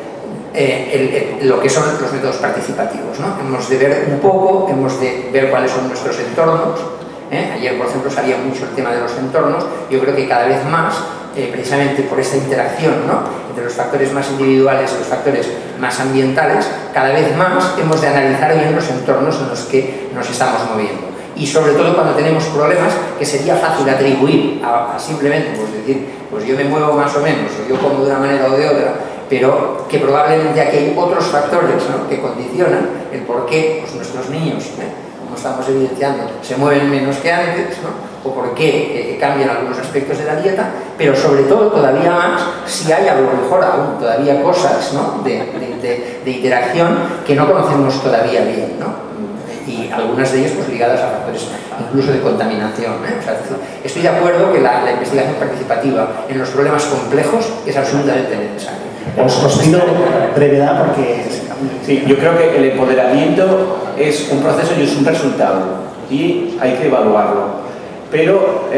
lo que son los métodos participativos, ¿no? Hemos de ver un poco, hemos de ver cuáles son nuestros entornos. Ayer, por ejemplo, salía mucho el tema de los entornos. Yo creo que cada vez más, precisamente por esta interacción, ¿no?, entre los factores más individuales y los factores más ambientales, cada vez más hemos de analizar bien los entornos en los que nos estamos moviendo. Y sobre todo cuando tenemos problemas que sería fácil atribuir a simplemente, pues decir, pues yo me muevo más o menos, o yo como de una manera o de otra, pero que probablemente aquí hay otros factores, ¿no?, que condicionan el por qué pues nuestros niños, como estamos evidenciando, se mueven menos que antes, ¿no?, o por qué cambian algunos aspectos de la dieta, pero sobre todo todavía más si hay a lo mejor aún todavía cosas, ¿no?, de interacción que no conocemos todavía bien, ¿no?, y algunas de ellas pues ligadas a factores incluso de contaminación, O sea, estoy de acuerdo que la investigación participativa en los problemas complejos es absolutamente necesaria. Os pido brevedad porque... Sí, yo creo que el empoderamiento es un proceso y es un resultado y hay que evaluarlo, pero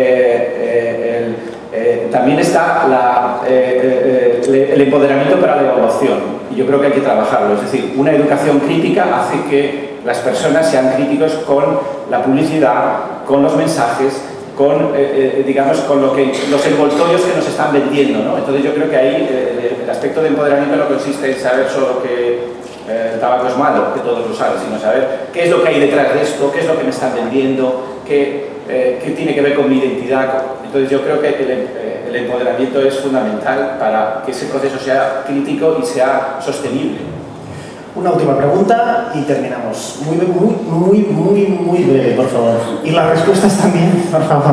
también está el empoderamiento para la evaluación y yo creo que hay que trabajarlo, es decir, una educación crítica hace que las personas sean críticos con la publicidad, con los mensajes, con, digamos, con los envoltorios que nos están vendiendo, ¿no? Entonces yo creo que ahí el aspecto de empoderamiento no consiste en saber solo que el tabaco es malo, que todos lo saben, sino saber qué es lo que hay detrás de esto, qué es lo que me están vendiendo, qué tiene que ver con mi identidad. Entonces yo creo que el empoderamiento es fundamental para que ese proceso sea crítico y sea sostenible. Una última pregunta y terminamos. Muy breve, por favor. Y las respuestas también, por favor.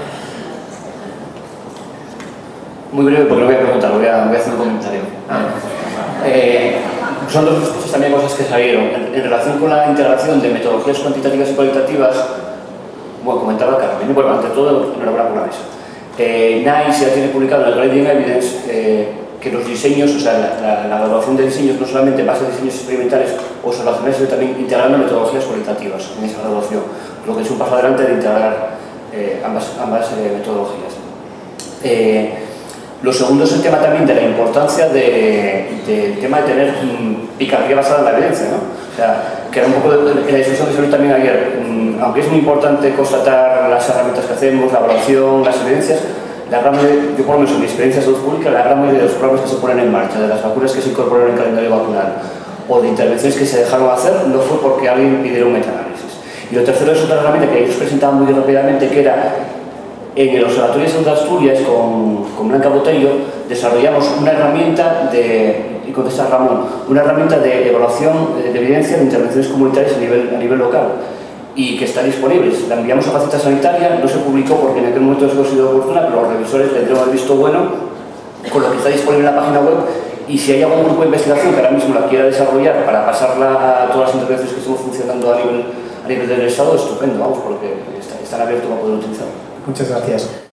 Muy breve porque no voy a preguntar, voy a hacer un comentario. Son dos respuestas también cosas que salieron. En relación con la integración de metodologías cuantitativas y cualitativas, bueno, comentaba Carmen, bueno, ante todo, enhorabuena por la mesa. NICE ya tiene publicado en el Grading Evidence que los diseños, o sea, la evaluación de diseños no solamente en base a diseños experimentales o observacionales, sino también integrando metodologías cualitativas en esa evaluación, lo que es un paso adelante de integrar ambas metodologías. Lo segundo es el tema también de la importancia del tema de tener picardía basada en la evidencia, ¿no? O sea, que era un poco de la discusión que se vio también ayer. Aunque es muy importante constatar las herramientas que hacemos, la evaluación, las evidencias, yo por lo menos en mi experiencia de salud pública, la gran mayoría de los programas que se ponen en marcha, de las vacunas que se incorporaron en el calendario vacunal o de intervenciones que se dejaron hacer, no fue porque alguien pidiera un metaanálisis. Y lo tercero es otra herramienta que ellos presentaban muy rápidamente, que era en el Observatorio de Salud de Asturias, con Blanca Botello, desarrollamos una herramienta y contesta Ramón, una herramienta de evaluación de evidencia de intervenciones comunitarias a nivel local, y que está disponible. La enviamos a Faceta Sanitaria, no se publicó porque en aquel momento no ha sido oportuna, pero los revisores le dieron el visto bueno con lo que está disponible en la página web, y si hay algún grupo de investigación que ahora mismo la quiera desarrollar para pasarla a todas las intervenciones que estamos funcionando a nivel del Estado, estupendo, vamos, porque están abiertos para poder utilizarlo. Muchas gracias.